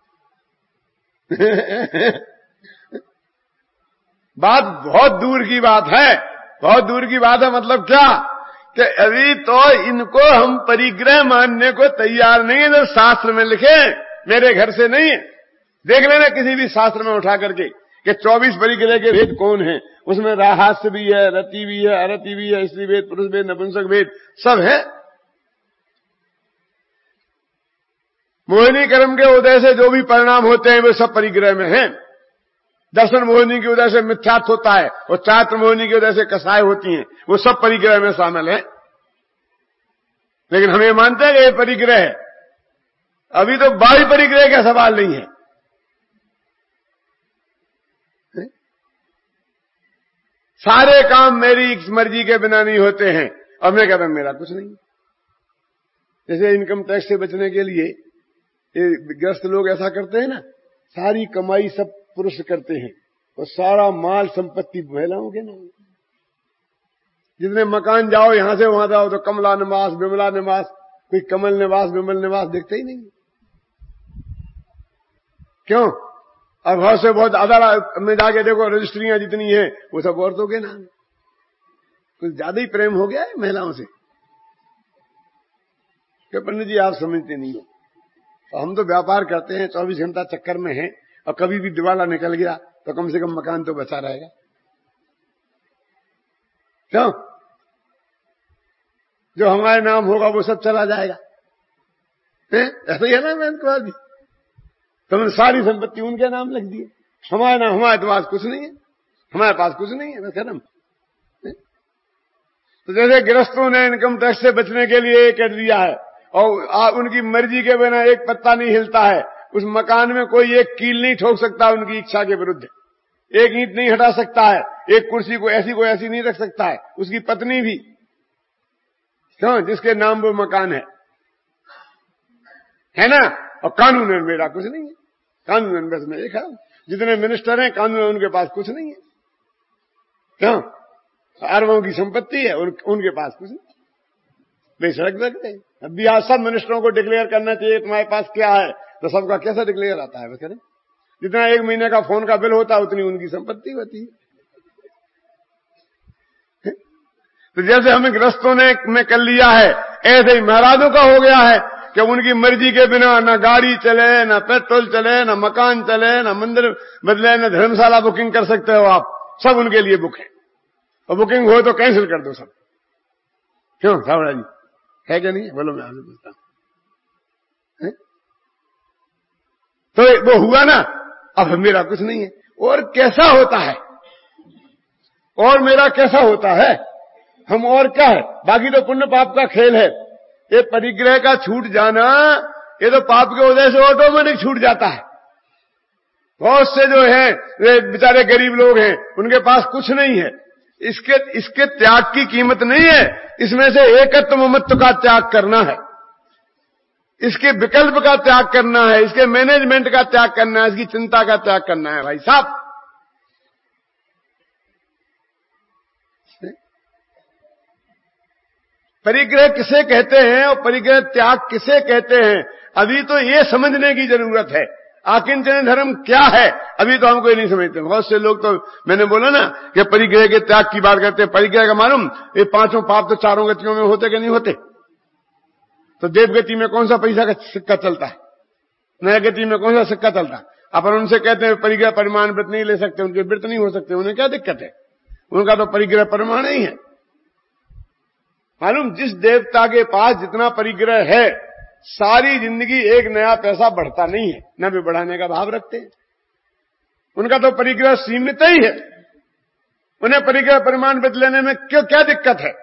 बात बहुत दूर की बात है, बहुत दूर की बात है। मतलब क्या कि अभी तो इनको हम परिग्रह मानने को तैयार नहीं है। तो शास्त्र में लिखे, मेरे घर से नहीं है, देख लेना किसी भी शास्त्र में उठा करके कि चौबीस परिग्रह के भेद कौन है। उसमें हास्य भी है, रति भी है, अरति भी है, स्त्री भेद, पुरुष भेद, नपुंसक भेद सब है। मोहिनी कर्म के उदय से जो भी परिणाम होते हैं वे सब परिग्रह में हैं। दर्शन मोहिनी के उदय से मिथ्यात्व होता है और चात्र मोहिनी के उदय से कसाय होती हैं, वो सब परिग्रह में शामिल है। लेकिन हम ये मानते हैं कि ये परिग्रह है। अभी तो बाह्य परिग्रह का सवाल नहीं है। सारे काम मेरी मर्जी के बिना नहीं होते हैं और मैं कहता हूं मेरा कुछ नहीं। जैसे इनकम टैक्स से बचने के लिए ये ग्रस्त लोग ऐसा करते हैं ना, सारी कमाई सब पुरुष करते हैं और सारा माल संपत्ति महिलाओं के नाम। जितने मकान जाओ यहां से वहां जाओ तो कमला निवास, विमला निवास, कोई कमल निवास, विमल निवास दिखते ही नहीं। क्यों? अब बहुत से बहुत अदालत में जाके देखो रजिस्ट्रियां जितनी है वो सब औरतों के नाम। कुछ ज्यादा ही प्रेम हो गया है महिलाओं से। क्या पंडित जी आप समझते नहीं हो? तो हम तो व्यापार करते हैं, चौबीस घंटा चक्कर में हैं, और कभी भी दिवाला निकल गया तो कम से कम मकान तो बचा रहेगा। क्यों? जो हमारे नाम होगा वो सब चला जाएगा। ऐसा ही है ना मैं भी, तो मैंने सारी संपत्ति उनके नाम लिख दी। हमारे नाम, हमारे पास कुछ नहीं है, हमारे पास कुछ नहीं है, मैं कह रहा हूं। तो जैसे गृहस्थों ने इनकम टैक्स से बचने के लिए कह दिया है और उनकी मर्जी के बिना एक पत्ता नहीं हिलता है, उस मकान में कोई एक कील नहीं ठोक सकता उनकी इच्छा के विरुद्ध, एक ईंट नहीं हटा सकता है, एक कुर्सी को ऐसी को ऐसी नहीं रख सकता है, उसकी पत्नी भी। क्यों? जिसके नाम वो मकान है, है ना? और कानून मेरा कुछ नहीं है। कानून बस मैं देखा जितने मिनिस्टर हैं कानून उनके पास कुछ नहीं है। क्यों? अरबों की संपत्ति है, उन, उनके पास कुछ नहीं, बेसड़क रखते हैं। अब भी आज सब मिनिस्टरों को डिक्लेयर करना चाहिए तुम्हारे पास क्या है, तो सबका कैसा डिक्लेयर आता है? करें जितना एक महीने का फोन का बिल होता है उतनी उनकी संपत्ति होती है। तो जैसे हमें ग्रस्तों ने में कर लिया है, ऐसे ही महाराजों का हो गया है कि उनकी मर्जी के बिना ना गाड़ी चले, ना पेट्रोल चले, ना मकान चले, ना मंदिर बदले, ना धर्मशाला बुकिंग कर सकते हो आप, सब उनके लिए बुक है। और बुकिंग हो तो कैंसिल कर दो सब। क्यों सावड़ा जी, है क्या नहीं? बोलो मैं आपसे पूछता हूं। तो वो हुआ ना, अब मेरा कुछ नहीं है। और कैसा होता है, और मेरा कैसा होता है, हम और क्या है, बाकी तो पुण्य पाप का खेल है। ये परिग्रह का छूट जाना, ये तो पाप के वजह से ऑटोमेटिक छूट जाता है। बहुत से जो है वे बेचारे गरीब लोग हैं, उनके पास कुछ नहीं है। इसके इसके त्याग की कीमत नहीं है, इसमें से एकत्व ममत्व का त्याग करना है, इसके विकल्प का त्याग करना है, इसके मैनेजमेंट का त्याग करना है, इसकी चिंता का त्याग करना है। भाई साहब, परिग्रह किसे कहते हैं और परिग्रह त्याग किसे कहते हैं, अभी तो ये समझने की जरूरत है। आकिंचन धर्म क्या है, अभी तो हमको ये नहीं समझते। बहुत से लोग तो, मैंने बोला ना कि परिग्रह के त्याग की बात करते हैं। परिग्रह का मालूम, ये पांचों पाप तो चारों गतियों में होते कि नहीं होते? तो देव गति में कौन सा पैसा का सिक्का चलता है, नया गति में कौन सा सिक्का चलता है? अपन उनसे कहते हैं परिग्रह परिमाण व्रत नहीं ले सकते, उनके व्रत नहीं हो सकते, उन्हें क्या दिक्कत है? उनका तो परिग्रह परिमाण ही है। मालूम, जिस देवता के पास जितना परिग्रह है, सारी जिंदगी एक नया पैसा बढ़ता नहीं है, न भी बढ़ाने का भाव रखते हैं। उनका तो परिग्रह सीमित ही है। उन्हें परिग्रह परिमाण व्रत लेने में क्यों, क्या दिक्कत है?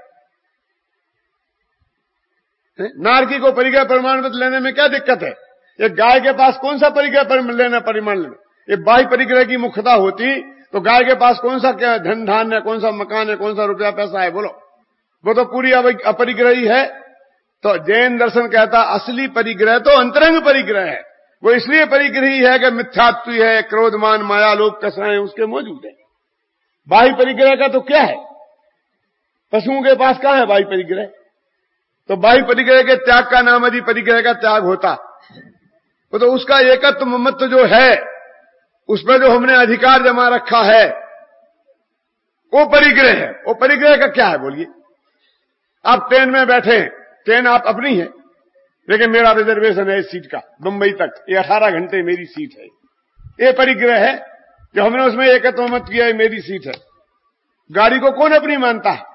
नारकी को परिग्रह परिमाण व्रत लेने में क्या दिक्कत है? ये गाय के पास कौन सा परिग्रह लेना परिमाण लेना? ये बाह्य परिग्रह की मुख्यता होती तो गाय के पास कौन सा क्या धन धान है, कौन सा मकान है, कौन सा रुपया पैसा है? बोलो, वो तो पूरी अपरिग्रही है। तो जैन दर्शन कहता असली परिग्रह तो अंतरंग परिग्रह है। वो इसलिए परिग्रही है कि मिथ्यात्व है, क्रोधमान माया लोभ कसाएं उसके मौजूद है। बाह्य परिग्रह का तो क्या है? पशुओं के पास कहां है बाह्य परिग्रह? तो बाह्य परिग्रह के त्याग का नाम यदि परिग्रह का त्याग होता, वो तो उसका एकत्व ममत्व जो है, उसमें जो हमने अधिकार जमा रखा है, वो परिग्रह है। वो परिग्रह का क्या है बोलिए? आप ट्रेन में बैठे हैं, ट्रेन आप अपनी है, लेकिन मेरा रिजर्वेशन है इस सीट का मुंबई तक, ये अठारह घंटे मेरी सीट है। ये परिग्रह है जो हमने उसमें एकत्व मत किया, मेरी सीट है। गाड़ी को कौन अपनी मानता है?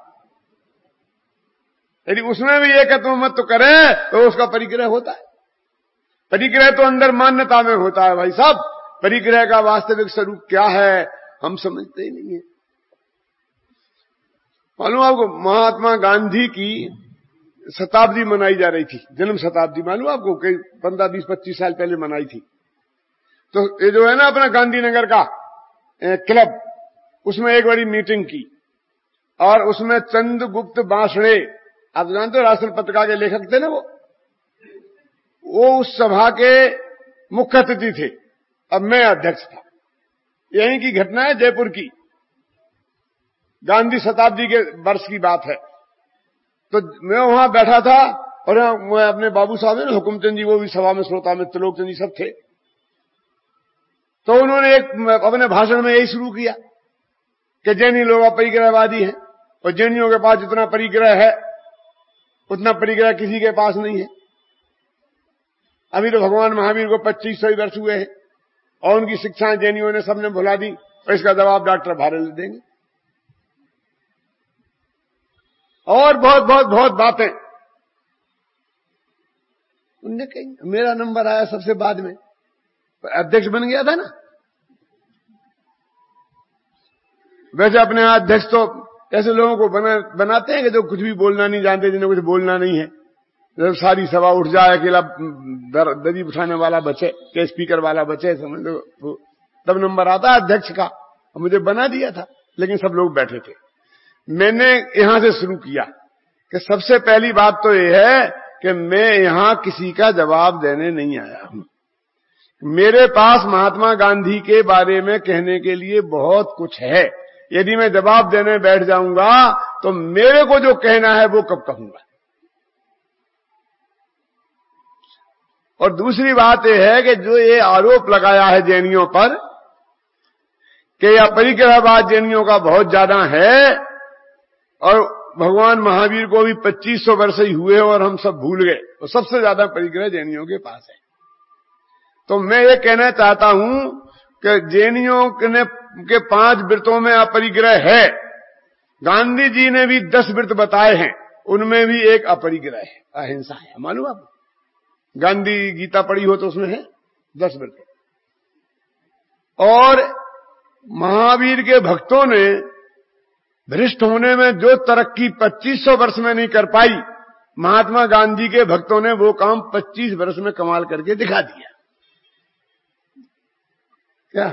यदि उसमें भी एकत्व मत तो करे तो उसका परिग्रह होता है। परिग्रह तो अंदर मान्यता में होता है। भाई साहब, परिग्रह का वास्तविक स्वरूप क्या है हम समझते ही नहीं है। मालूम आपको, महात्मा गांधी की शताब्दी मनाई जा रही थी, जन्म शताब्दी। मालूम आपको, कई पंद्रह बीस पच्चीस साल पहले मनाई थी। तो ये जो है ना अपना गांधीनगर का क्लब, उसमें एक बड़ी मीटिंग की और उसमें चंद्रगुप्त बांसड़े, आप जानते हो राष्ट्र पत्रिका के लेखक थे ना, वो वो उस सभा के मुख्य अतिथि थे। अब मैं अध्यक्ष था। यहीं की घटना है, जयपुर की, गांधी शताब्दी के वर्ष की बात है। तो मैं वहां बैठा था और मैं अपने बाबू साहब ने हुकुमचंद जी, वो भी सभा में श्रोता में, त्रिलोकचंद जी सब थे। तो उन्होंने एक अपने भाषण में यही शुरू किया कि जैनी लोग अपरिग्रहवादी हैं और जैनियों के पास जितना परिग्रह है उतना परिग्रह किसी के पास नहीं है। अभी तो भगवान महावीर को पच्चीस सौ वर्ष हुए हैं और उनकी शिक्षाएं जैनियों ने सबने भुला दी, और इसका जवाब डॉक्टर भारल देंगे। और बहुत बहुत बहुत बातें उनने कही। मेरा नंबर आया सबसे बाद में, अध्यक्ष बन गया था ना। वैसे अपने अध्यक्ष तो ऐसे लोगों को बना, बनाते हैं कि जो कुछ भी बोलना नहीं जानते, जिन्हें कुछ बोलना नहीं है। जब सारी सभा उठ जाए, अकेला दर, दरी उठाने वाला बचे, के स्पीकर वाला बचे, समझ लो, तब नंबर आता अध्यक्ष का। मुझे बना दिया था, लेकिन सब लोग बैठे थे। मैंने यहां से शुरू किया कि सबसे पहली बात तो यह है कि मैं यहां किसी का जवाब देने नहीं आया हूं। मेरे पास महात्मा गांधी के बारे में कहने के लिए बहुत कुछ है। यदि मैं जवाब देने बैठ जाऊंगा तो मेरे को जो कहना है वो कब कहूंगा। और दूसरी बात यह है कि जो ये आरोप लगाया है जैनियों पर कि यह परिग्रहवाद जैनियों का बहुत ज्यादा है और भगवान महावीर को भी पच्चीस सौ वर्ष ही हुए और हम सब भूल गए, तो सबसे ज्यादा परिग्रह जैनियों के पास है। तो मैं ये कहना चाहता हूं कि जैनियों के, के पांच व्रतों में अपरिग्रह है। गांधी जी ने भी दस व्रत बताए हैं, उनमें भी एक अपरिग्रह है, अहिंसा है। मालूम आपको, गांधी गीता पढ़ी हो तो उसमें है दस व्रत। और महावीर के भक्तों ने भ्रष्ट होने में जो तरक्की पच्चीस सौ वर्ष में नहीं कर पाई, महात्मा गांधी के भक्तों ने वो काम पच्चीस वर्ष में कमाल करके दिखा दिया। क्या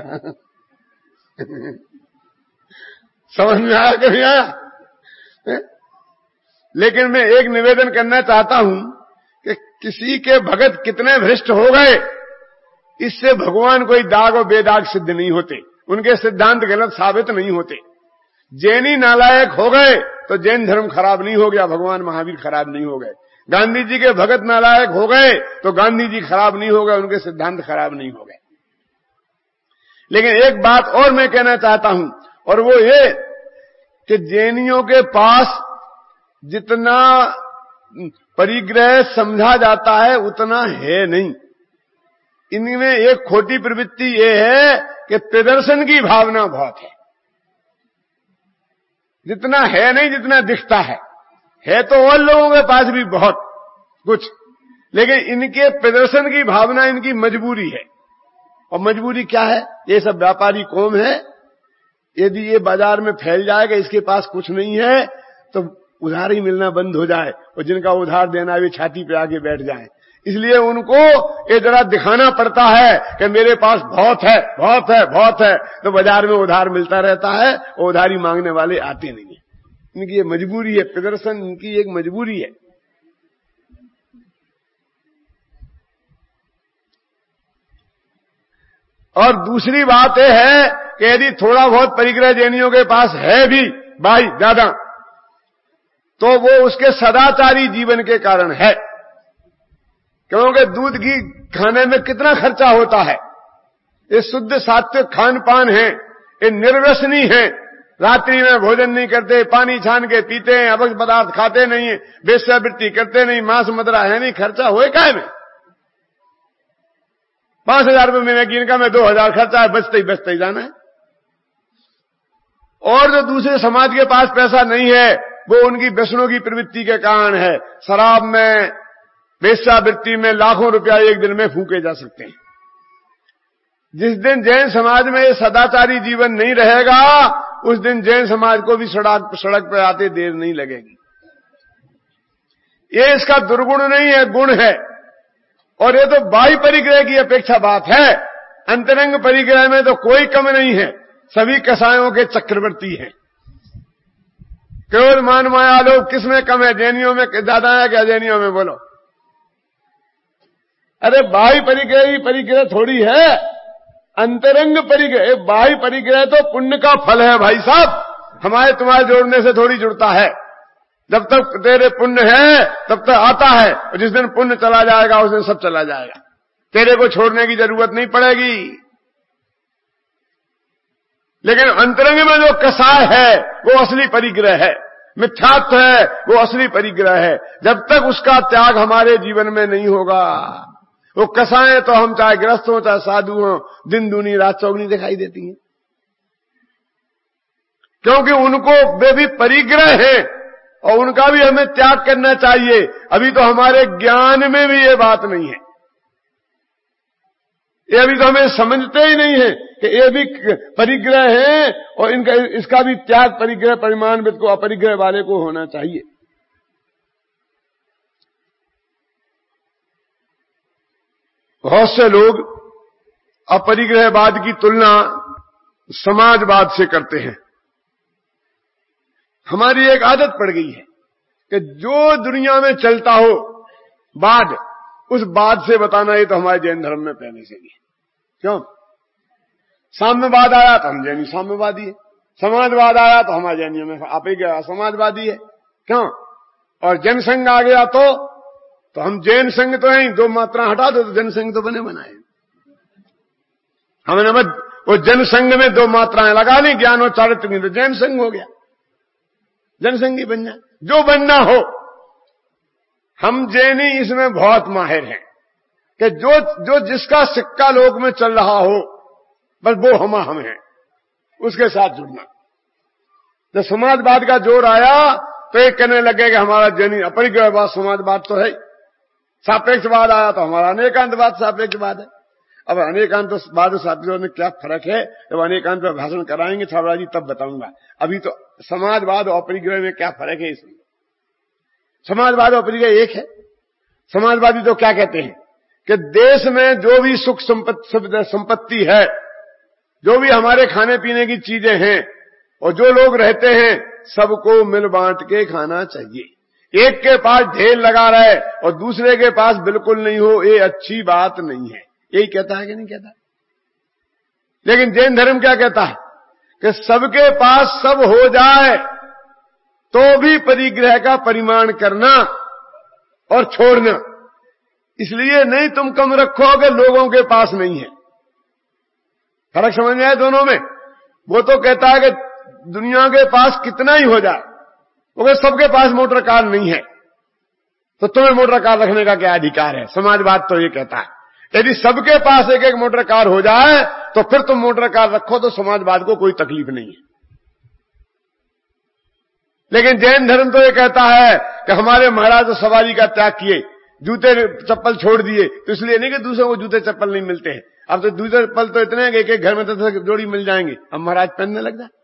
समझ में आया कि नहीं आया? लेकिन मैं एक निवेदन करना चाहता हूं कि किसी के भगत कितने भ्रष्ट हो गए, इससे भगवान कोई दाग और बेदाग सिद्ध नहीं होते, उनके सिद्धांत गलत साबित नहीं होते। जैनी नालायक हो गए तो जैन धर्म खराब नहीं हो गया, भगवान महावीर खराब नहीं हो गए। गांधी जी के भगत नालायक हो गए तो गांधी जी खराब नहीं हो गए, उनके सिद्धांत खराब नहीं हो गए। लेकिन एक बात और मैं कहना चाहता हूं, और वो ये कि जैनियों के पास जितना परिग्रह समझा जाता है उतना है नहीं। इनमें एक खोटी प्रवृत्ति ये है कि प्रदर्शन की भावना बहुत है। जितना है नहीं जितना दिखता है, है तो और लोगों के पास भी बहुत कुछ, लेकिन इनके प्रदर्शन की भावना इनकी मजबूरी है। और मजबूरी क्या है? ये सब व्यापारी कौम है, यदि ये बाजार में फैल जाएगा, इसके पास कुछ नहीं है तो उधार ही मिलना बंद हो जाए, और जिनका उधार देना भी छाती पे आके बैठ जाए। इसलिए उनको ये जरा दिखाना पड़ता है कि मेरे पास बहुत है, बहुत है, बहुत है, तो बाजार में उधार मिलता रहता है और उधारी मांगने वाले आते नहीं है। इनकी ये मजबूरी है, प्रदर्शन इनकी एक मजबूरी है। और दूसरी बात यह है कि यदि थोड़ा बहुत परिग्रह जैनियों के पास है भी भाई ज्यादा, तो वो उसके सदाचारी जीवन के कारण है। क्योंकि दूध घी खाने में कितना खर्चा होता है, ये शुद्ध सात्विक खान पान है, ये निर्व्यसनी है, रात्रि में भोजन नहीं करते, पानी छान के पीते हैं, अभक्ष पदार्थ खाते नहीं है, वेश्यावृत्ति करते नहीं, मांस मदिरा है नहीं, खर्चा होए काहे में? पांच हजार रुपये महीने की इनका में दो हजार खर्चा है, बचते ही बचते ही जाना है। और जो दूसरे समाज के पास पैसा नहीं है वो उनकी व्यसनों की प्रवृत्ति के कारण है। शराब में, वेश्यावृत्ति में लाखों रुपया एक दिन में फूके जा सकते हैं। जिस दिन जैन समाज में ये सदाचारी जीवन नहीं रहेगा, उस दिन जैन समाज को भी सड़क सड़क पर आते देर नहीं लगेगी। ये इसका दुर्गुण नहीं है, गुण है। और ये तो बाह्य परिग्रह की अपेक्षा बात है, अंतरंग परिग्रह में तो कोई कम नहीं है, सभी कसायों के चक्रवर्ती हैं। क्रोध मान माया लोग किसमें कम है? जैनियों में ज्यादा है क्या? जैनियों में बोलो। अरे बाह्य परिग्रह ही परिग्रह थोड़ी है, अंतरंग परिग्रह। बाह्य परिग्रह तो पुण्य का फल है भाई साहब, हमारे तुम्हारे जोड़ने से थोड़ी जुड़ता है। जब तक तेरे पुण्य है तब तक आता है, और जिस दिन पुण्य चला जाएगा उस दिन सब चला जाएगा, तेरे को छोड़ने की जरूरत नहीं पड़ेगी। लेकिन अंतरंग में जो कसाय है वो असली परिग्रह है, मिथ्यात्व है वो असली परिग्रह है। जब तक उसका त्याग हमारे जीवन में नहीं होगा, वो कसाएं तो हम चाहे ग्रस्त हो चाहे साधु हो, दिन दूनी रात चौगनी दिखाई देती हैं, क्योंकि उनको वे भी परिग्रह है और उनका भी हमें त्याग करना चाहिए। अभी तो हमारे ज्ञान में भी ये बात नहीं है, ये अभी तो हमें समझते ही नहीं है कि ये भी परिग्रह है और इनका इसका भी त्याग परिग्रह परिमाणविद को अपरिग्रह वाले को होना चाहिए। बहुत से लोग अपरिग्रहवाद की तुलना समाजवाद से करते हैं। हमारी एक आदत पड़ गई है कि जो दुनिया में चलता हो बाद, उस बात से बताना, ये तो हमारे जैन धर्म में पहले से ही है। क्यों? साम्यवाद आया तो हम जैनी साम्यवादी है, समाजवाद आया तो हमारे जैनियों में आप ही गया समाजवादी है। क्यों? और जनसंघ आ गया तो तो हम जैन संघ तो हैं, दो मात्रा हटा दो तो जनसंघ तो बने बनाए। हमने बस वो जनसंघ में दो मात्राएं लगा ली, ज्ञान और चारित्र की, तो जैन संघ हो गया, जनसंघी बन जाए, जो बनना हो। हम जैनी इसमें बहुत माहिर हैं कि जो जो जिसका सिक्का लोक में चल रहा हो बस वो हम हम हैं, उसके साथ जुड़ना। जब समाजवाद का जोर आया तो एक कहने लगे कि हमारा जैनी अपरिग्रहवाद समाजवाद तो है, सापेक्षवाद आया तो हमारा अनेकांतवाद सापेक्षवाद है। अब अनेकांत बाद साथियों में क्या फर्क है, जब अनेकांत पर भाषण कराएंगे छाबड़ा जी तब बताऊंगा। अभी तो समाजवाद और परिग्रह में क्या फर्क है इसमें। समाजवाद और परिग्रह एक है। समाजवादी तो क्या कहते हैं कि देश में जो भी सुख संपत्ति है, जो भी हमारे खाने पीने की चीजें हैं और जो लोग रहते हैं, सबको मिल बांट के खाना चाहिए। एक के पास ढेर लगा रहे और दूसरे के पास बिल्कुल नहीं हो, ये अच्छी बात नहीं है। यही कहता है कि नहीं कहता? लेकिन जैन धर्म क्या कहता है कि सबके पास सब हो जाए तो भी परिग्रह का परिमाण करना और छोड़ना। इसलिए नहीं तुम कम रखोगे, लोगों के पास नहीं है। फर्क समझ में आया दोनों में? वो तो कहता है कि दुनिया के पास कितना ही हो जाए, वो सबके पास मोटर कार नहीं है तो तुम्हें मोटर कार रखने का क्या अधिकार है। समाजवाद तो ये कहता है यदि सबके पास एक एक मोटर कार हो जाए तो फिर तुम मोटर कार रखो, तो समाजवाद को कोई तकलीफ नहीं है। लेकिन जैन धर्म तो ये कहता है कि हमारे महाराज तो सवारी का त्याग किए, जूते चप्पल छोड़ दिए, तो इसलिए नहीं कि दूसरों को जूते चप्पल नहीं मिलते हैं। अब तो जूते चप्पल तो इतने हैं कि एक एक घर में तो जोड़ी मिल जाएंगे, अब महाराज पहनने लग जाए।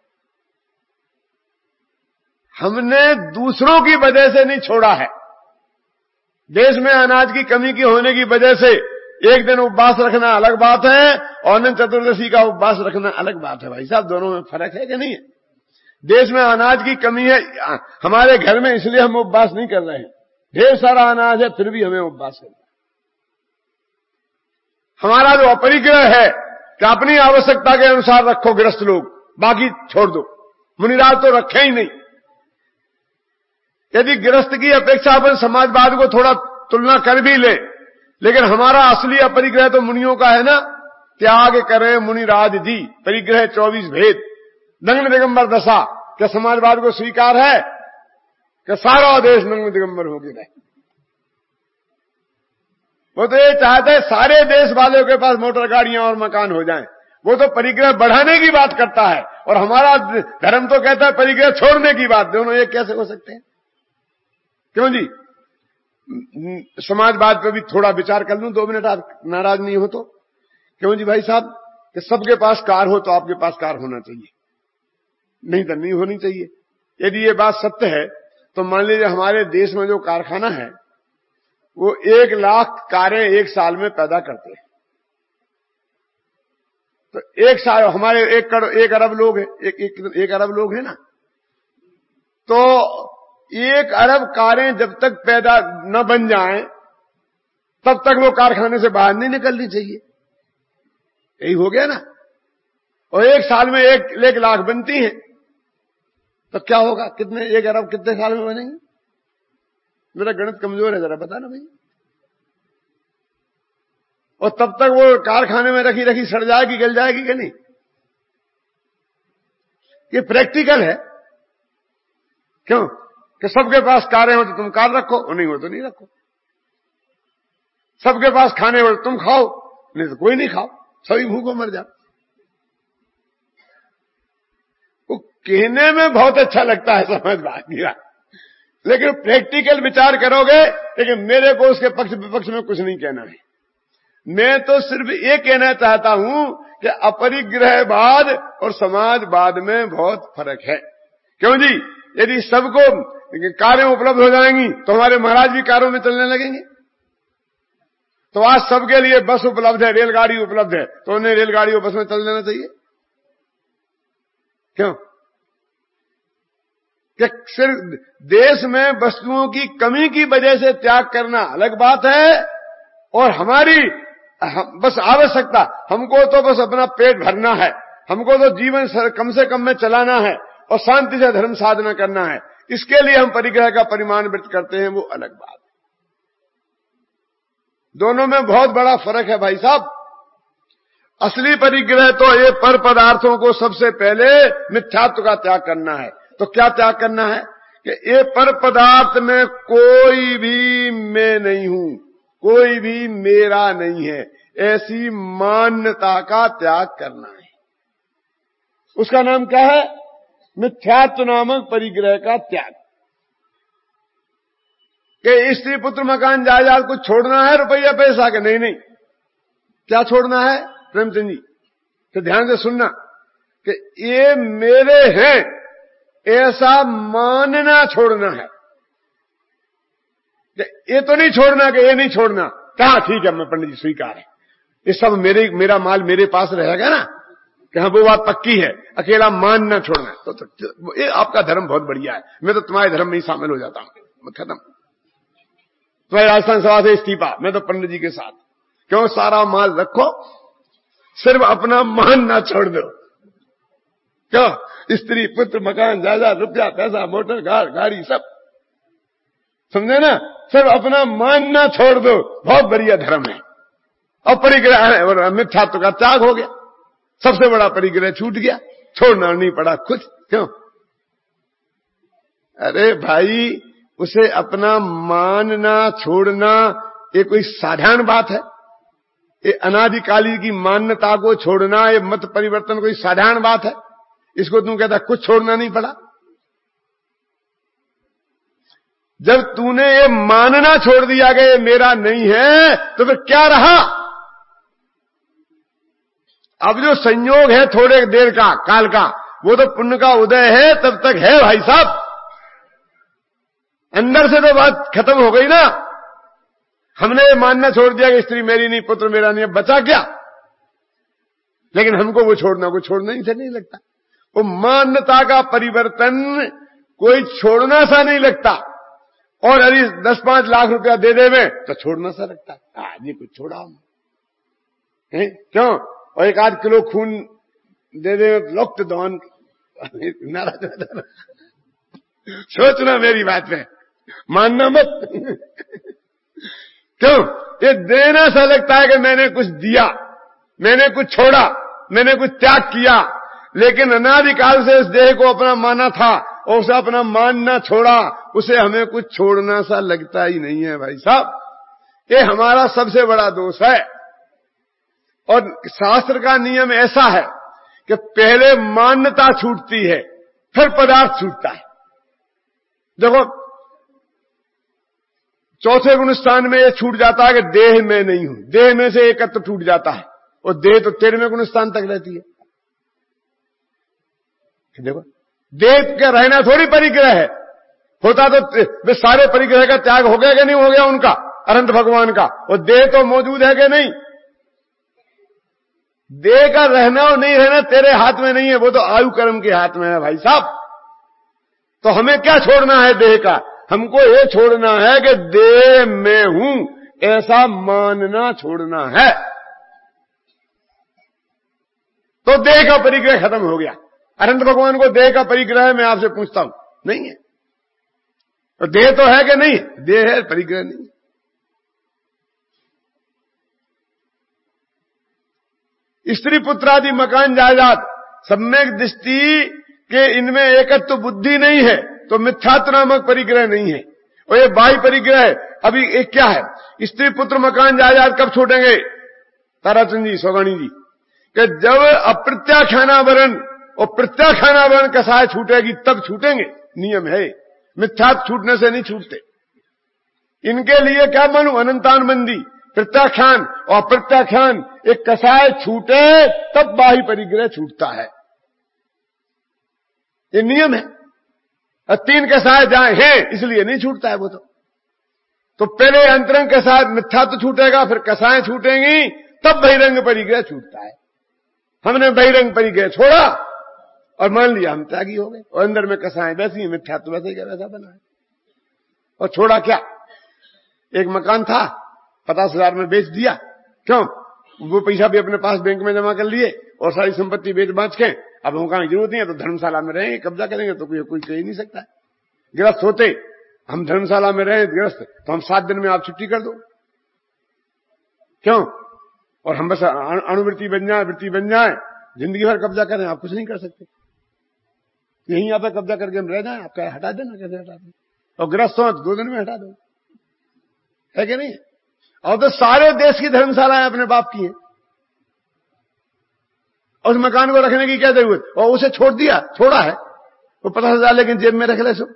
हमने दूसरों की वजह से नहीं छोड़ा है। देश में अनाज की कमी की होने की वजह से एक दिन उपवास रखना अलग बात है और अनंत चतुर्दशी का उपवास रखना अलग बात है। भाई साहब दोनों में फर्क है कि नहीं है? देश में अनाज की कमी है हमारे घर में, इसलिए हम उपवास नहीं कर रहे हैं। ढेर सारा अनाज है फिर भी हमें उपवास करना। हमारा जो अपरिग्रह है कि अपनी आवश्यकता के अनुसार रखो गृहस्थ लोग, बाकी छोड़ दो। मुनिराज तो रखे ही नहीं। यदि गृहस्थ की अपेक्षा अपन समाजवाद को थोड़ा तुलना कर भी ले, लेकिन हमारा असली अपरिग्रह तो मुनियों का है ना। त्याग करें मुनिराज जी, परिग्रह चौबीस भेद, नग्न दिगंबर दशा। क्या समाजवाद को स्वीकार है कि सारा देश नग्न दिगंबर हो गया? वो तो ये चाहते हैं सारे देश वालों के पास मोटर गाड़ियां और मकान हो जाएं। वो तो परिग्रह बढ़ाने की बात करता है और हमारा धर्म तो कहता है परिग्रह छोड़ने की बात। दोनों एक कैसे हो सकते हैं? क्यों जी? समाजवाद पे भी थोड़ा विचार कर लूं, दो मिनट आप नाराज नहीं हो तो? क्यों जी भाई साहब कि सबके पास कार हो तो आपके पास कार होना चाहिए, नहीं तो नहीं होनी चाहिए। यदि ये बात सत्य है तो मान लीजिए हमारे देश में जो कारखाना है वो एक लाख कारें एक साल में पैदा करते हैं। तो एक साल हमारे एक करोड़ एक अरब लोग हैं, एक, एक, एक अरब लोग हैं ना, तो एक अरब कारें जब तक पैदा न बन जाएं तब तक वो कारखाने से बाहर नहीं निकलनी चाहिए। यही हो गया ना। और एक साल में एक, एक लाख बनती हैं तो क्या होगा? कितने एक अरब कितने साल में बनेंगे? मेरा गणित कमजोर है, जरा बता ना भाई। और तब तक वो कारखाने में रखी रखी सड़ जाएगी, गल जाएगी कि नहीं? ये प्रैक्टिकल है। क्यों कि सबके पास कारें हो तो तुम कार रखो, और नहीं हो तो नहीं रखो। सबके पास खाने हो तो तुम खाओ, नहीं तो कोई नहीं खाओ, सभी भूखों मर जाओ। वो कहने में बहुत अच्छा लगता है समझदार, लेकिन प्रैक्टिकल विचार करोगे। लेकिन मेरे को उसके पक्ष विपक्ष में कुछ नहीं कहना है। मैं तो सिर्फ ये कहना चाहता हूं कि अपरिग्रहवाद और समाजवाद में बहुत फर्क है। क्यों जी? यदि सबको कारें उपलब्ध हो जाएंगी तो हमारे महाराज भी कारों में चलने लगेंगे। तो आज सबके लिए बस उपलब्ध है, रेलगाड़ी उपलब्ध है, तो उन्हें रेलगाड़ी और बस में चल देना चाहिए। क्यों कि सिर्फ देश में वस्तुओं की कमी की वजह से त्याग करना अलग बात है, और हमारी हम, बस आवश्यकता, हमको तो बस अपना पेट भरना है, हमको तो जीवन कम से कम में चलाना है और शांति से धर्म साधना करना है, इसके लिए हम परिग्रह का परिमाण वृत्त करते हैं, वो अलग बात है। दोनों में बहुत बड़ा फर्क है भाई साहब। असली परिग्रह तो ये पर पदार्थों को सबसे पहले मिथ्यात्व का त्याग करना है। तो क्या त्याग करना है कि ये पर पदार्थ में कोई भी मैं नहीं हूं, कोई भी मेरा नहीं है, ऐसी मान्यता का त्याग करना है। उसका नाम क्या है? मिथ्यात्व नामक परिग्रह का त्याग। कि स्त्री पुत्र मकान जायदाद कुछ छोड़ना है, रुपया पैसा के नहीं नहीं, क्या छोड़ना है प्रेमचंद जी? तो ध्यान से सुनना कि ये मेरे हैं ऐसा मानना छोड़ना है। ये तो नहीं छोड़ना कि ये नहीं छोड़ना, कहा ठीक है मैं पंडित जी स्वीकार है, ये सब मेरे मेरा माल मेरे पास रहेगा ना, कि हाँ वो बात पक्की है, अकेला मान ना छोड़ना। तो, तो ये आपका धर्म बहुत बढ़िया है, मैं तो तुम्हारे धर्म में ही शामिल हो जाता हूं, खत्म। तुम्हारी राजस्थान सभा से इस्तीफा, मैं तो पंडित जी के साथ। क्यों? सारा माल रखो, सिर्फ अपना मान ना छोड़ दो। क्यों? स्त्री पुत्र मकान जायदाद रुपया पैसा मोटर कार गाड़ी सब, समझे ना, सिर्फ अपना मान ना छोड़ दो, बहुत बढ़िया धर्म है। और परिग्रह और मिथ्यात्व का त्याग हो गया, सबसे बड़ा परिग्रह छूट गया, छोड़ना नहीं पड़ा खुद। क्यों? अरे भाई, उसे अपना मानना छोड़ना ये कोई साधारण बात है? ये अनादिकाली की मान्यता को छोड़ना, ये मत परिवर्तन कोई साधारण बात है? इसको तुम कहता कुछ छोड़ना नहीं पड़ा। जब तूने ये मानना छोड़ दिया कि ये मेरा नहीं है, तो फिर क्या रहा? अब जो संयोग है थोड़े देर का काल का, वो तो पुण्य का उदय है, तब तक है भाई साहब। अंदर से तो बात खत्म हो गई ना। हमने ये मानना छोड़ दिया कि स्त्री मेरी नहीं, पुत्र मेरा नहीं, बचा क्या? लेकिन हमको वो छोड़ना को छोड़ना ही से नहीं लगता। वो मान्यता का परिवर्तन कोई छोड़ना सा नहीं लगता। और यदि दस पांच लाख रुपया दे देवे तो छोड़ना सा लगता है। आज ये कुछ छोड़ा हम, क्यों? और एक आध किलो खून दे दे लोक दौन, नाराज। सोचना मेरी बात में, मानना मत। क्यों? ये देना सा लगता है कि मैंने कुछ दिया, मैंने कुछ छोड़ा, मैंने कुछ त्याग किया। लेकिन अनादिकाल से इस देह को अपना माना था और उसे अपना मानना छोड़ा, उसे हमें कुछ छोड़ना सा लगता ही नहीं है भाई साहब। ये हमारा सबसे बड़ा दोष है। और शास्त्र का नियम ऐसा है कि पहले मान्यता छूटती है, फिर पदार्थ छूटता है। देखो, चौथे गुण स्थान में यह छूट जाता है कि देह में नहीं हूं, देह में से एकत्व टूट जाता है, और देह तो तेरहवें गुण स्थान तक रहती है। देखो, देह का रहना थोड़ी परिग्रह है, होता तो सारे परिग्रह का त्याग हो गया कि नहीं हो गया उनका, अनंत भगवान का, और देह तो मौजूद है कि नहीं। देह का रहना और नहीं रहना तेरे हाथ में नहीं है, वो तो आयु कर्म के हाथ में है भाई साहब। तो हमें क्या छोड़ना है देह का? हमको ये छोड़ना है कि देह में हूं ऐसा मानना छोड़ना है। तो देह का परिग्रह खत्म हो गया। अनंत भगवान को देह का परिग्रह मैं आपसे पूछता हूं, नहीं है। तो देह तो है कि नहीं? देह है, परिग्रह नहीं। स्त्री पुत्र आदि मकान जायदाद सम्यक दृष्टि के इनमें एकत्व बुद्धि नहीं है, तो मिथ्यात्व नामक परिग्रह नहीं है। और ये बाह्य परिग्रह अभी एक क्या है? स्त्री पुत्र मकान जायदाद कब छूटेंगे ताराचंद जी, सौगानी जी? कि जब अप्रत्याख्यानावरण और प्रत्याख्यानावरण कसाय छूटेगी तब छूटेंगे, नियम है। मिथ्यात्व छूटने से नहीं छूटते। इनके लिए क्या मानू? अनंतानुबंधी प्रत्याख्यान और अप्रत्याख्यान एक कसाय छूटे तब बाह्य परिग्रह छूटता है, ये नियम है। और तीन कसाय जाए हैं इसलिए नहीं छूटता है वो तो। तो पहले अंतरंग कसाय मिथ्यात्व छूटेगा, फिर कसाय छूटेंगी, तब बहिरंग परिग्रह छूटता है। हमने बहिरंग परिग्रह छोड़ा और मान लिया हम त्यागी हो गए, और अंदर में कसाएं वैसी मिथ्यात्व वैसे क्या वैसा बना है। और छोड़ा क्या? एक मकान था, पचास हजार में बेच दिया। क्यों? वो पैसा भी अपने पास बैंक में जमा कर लिए और सारी संपत्ति बेच बांच के अब हम कहां जरूरत नहीं है, तो धर्मशाला में रहेंगे, कब्जा करेंगे तो कोई कोई कह ही नहीं सकता। गृहस्थ होते हम धर्मशाला में रहे गृहस्थ, तो हम सात दिन में आप छुट्टी कर दो। क्यों? और हम बस अणुवृत्ति बन जाए, वृत्ति बन जाए, जिंदगी भर कब्जा करें, आप कुछ नहीं कर सकते। यहीं आप कब्जा करके हम रह जाए, आपका हटा देना, कैसे हटा दें? और गृहस्थ हो दो दिन में हटा दो, है कि नहीं? और तो सारे देश की धर्मशालाएं अपने बाप की हैं, उस मकान को रखने की क्या जरूरत? और उसे छोड़ दिया, छोड़ा है वो पचास हजार, लेकिन जेब में रख ले। सो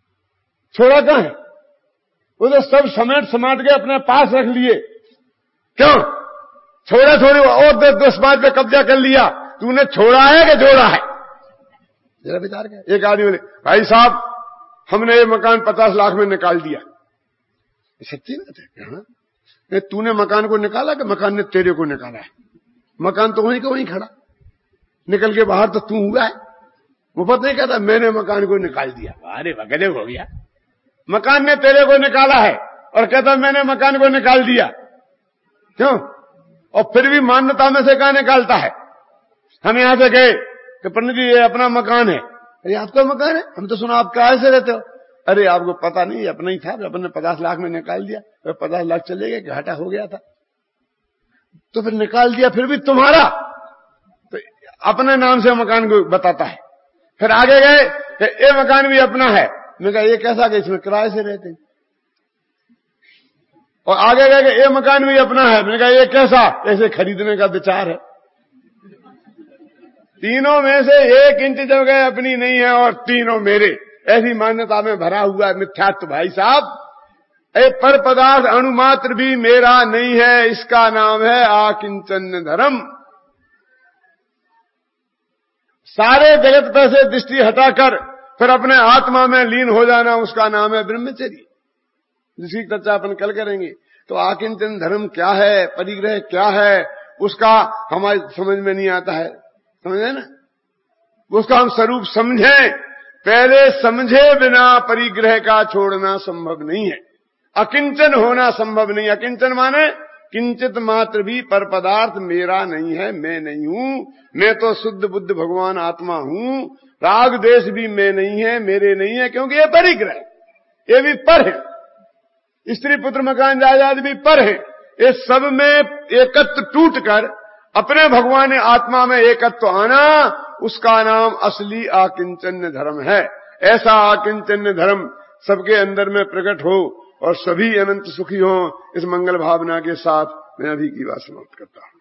छोड़ा कहां है? वो तो सब समेट समाट के अपने पास रख लिए। क्यों छोड़ा छोड़ी और दस दस बात पे कब्जा कर लिया, तूने छोड़ा है कि जोड़ा है? जरा विचार कर। एक आदमी बोले भाई साहब हमने ये मकान पचास लाख में निकाल दिया। सच्ची बात है। हाँ तूने मकान को निकाला कि मकान ने तेरे को निकाला है? मकान तो वहीं का वहीं खड़ा, निकल के बाहर तो तू हुआ है। मुफ्त नहीं कहता मैंने मकान को निकाल दिया, अरे वगैरह हो गया। मकान ने तेरे को निकाला है और कहता मैंने मकान को निकाल दिया। क्यों? और फिर भी मान्यता में से कहां निकालता है? हम यहां से गए कि पंडित जी ये अपना मकान है। अरे आपका मकान है? हम तो सुना आप कहां से रहते हो? अरे आपको पता नहीं, अपना ही था, अपने पचास लाख में निकाल दिया। तो पचास लाख चले गए, घाटा हो गया था तो फिर निकाल दिया, फिर भी तुम्हारा। तो अपने नाम से मकान को बताता है। फिर आगे गए कि ये मकान भी अपना है। मैंने कहा ये कैसा कि इसमें किराए से रहते हैं। और आगे गए कि ये मकान भी अपना है। मैंने कहा ये कैसा? ऐसे खरीदने का विचार है। तीनों में से एक इंच जगह अपनी नहीं है और तीनों मेरे, ऐसी मान्यता में भरा हुआ है मिथ्यात्व। भाई साहब ए पर पदार्थ अणुमात्र भी मेरा नहीं है, इसका नाम है आकिंचन धर्म। सारे जगत पर से दृष्टि हटाकर फिर अपने आत्मा में लीन हो जाना, उसका नाम है ब्रह्मचर्य, जिसकी चर्चा अपन कल करेंगे। तो आकिंचन धर्म क्या है, परिग्रह क्या है, उसका हमारी समझ में नहीं आता है। समझे ना? उसका हम स्वरूप समझें, पहले समझे बिना परिग्रह का छोड़ना संभव नहीं है। अकिंचन होना संभव नहीं। अकिंचन माने किंचित मात्र भी पर पदार्थ मेरा नहीं है, मैं नहीं हूं। मैं तो शुद्ध बुद्ध भगवान आत्मा हूं। राग देश भी मैं नहीं है, मेरे नहीं है, क्योंकि ये परिग्रह, ये भी पर है। स्त्री पुत्र मकान जायदाद भी पर है। ये सब में एकत्व टूटकर अपने भगवान आत्मा में एकत्व आना, उसका नाम असली आकिंचन्य धर्म है। ऐसा आकिंचन्य धर्म सबके अंदर में प्रकट हो और सभी अनंत सुखी हों, इस मंगल भावना के साथ मैं अभी की बात समाप्त करता हूं।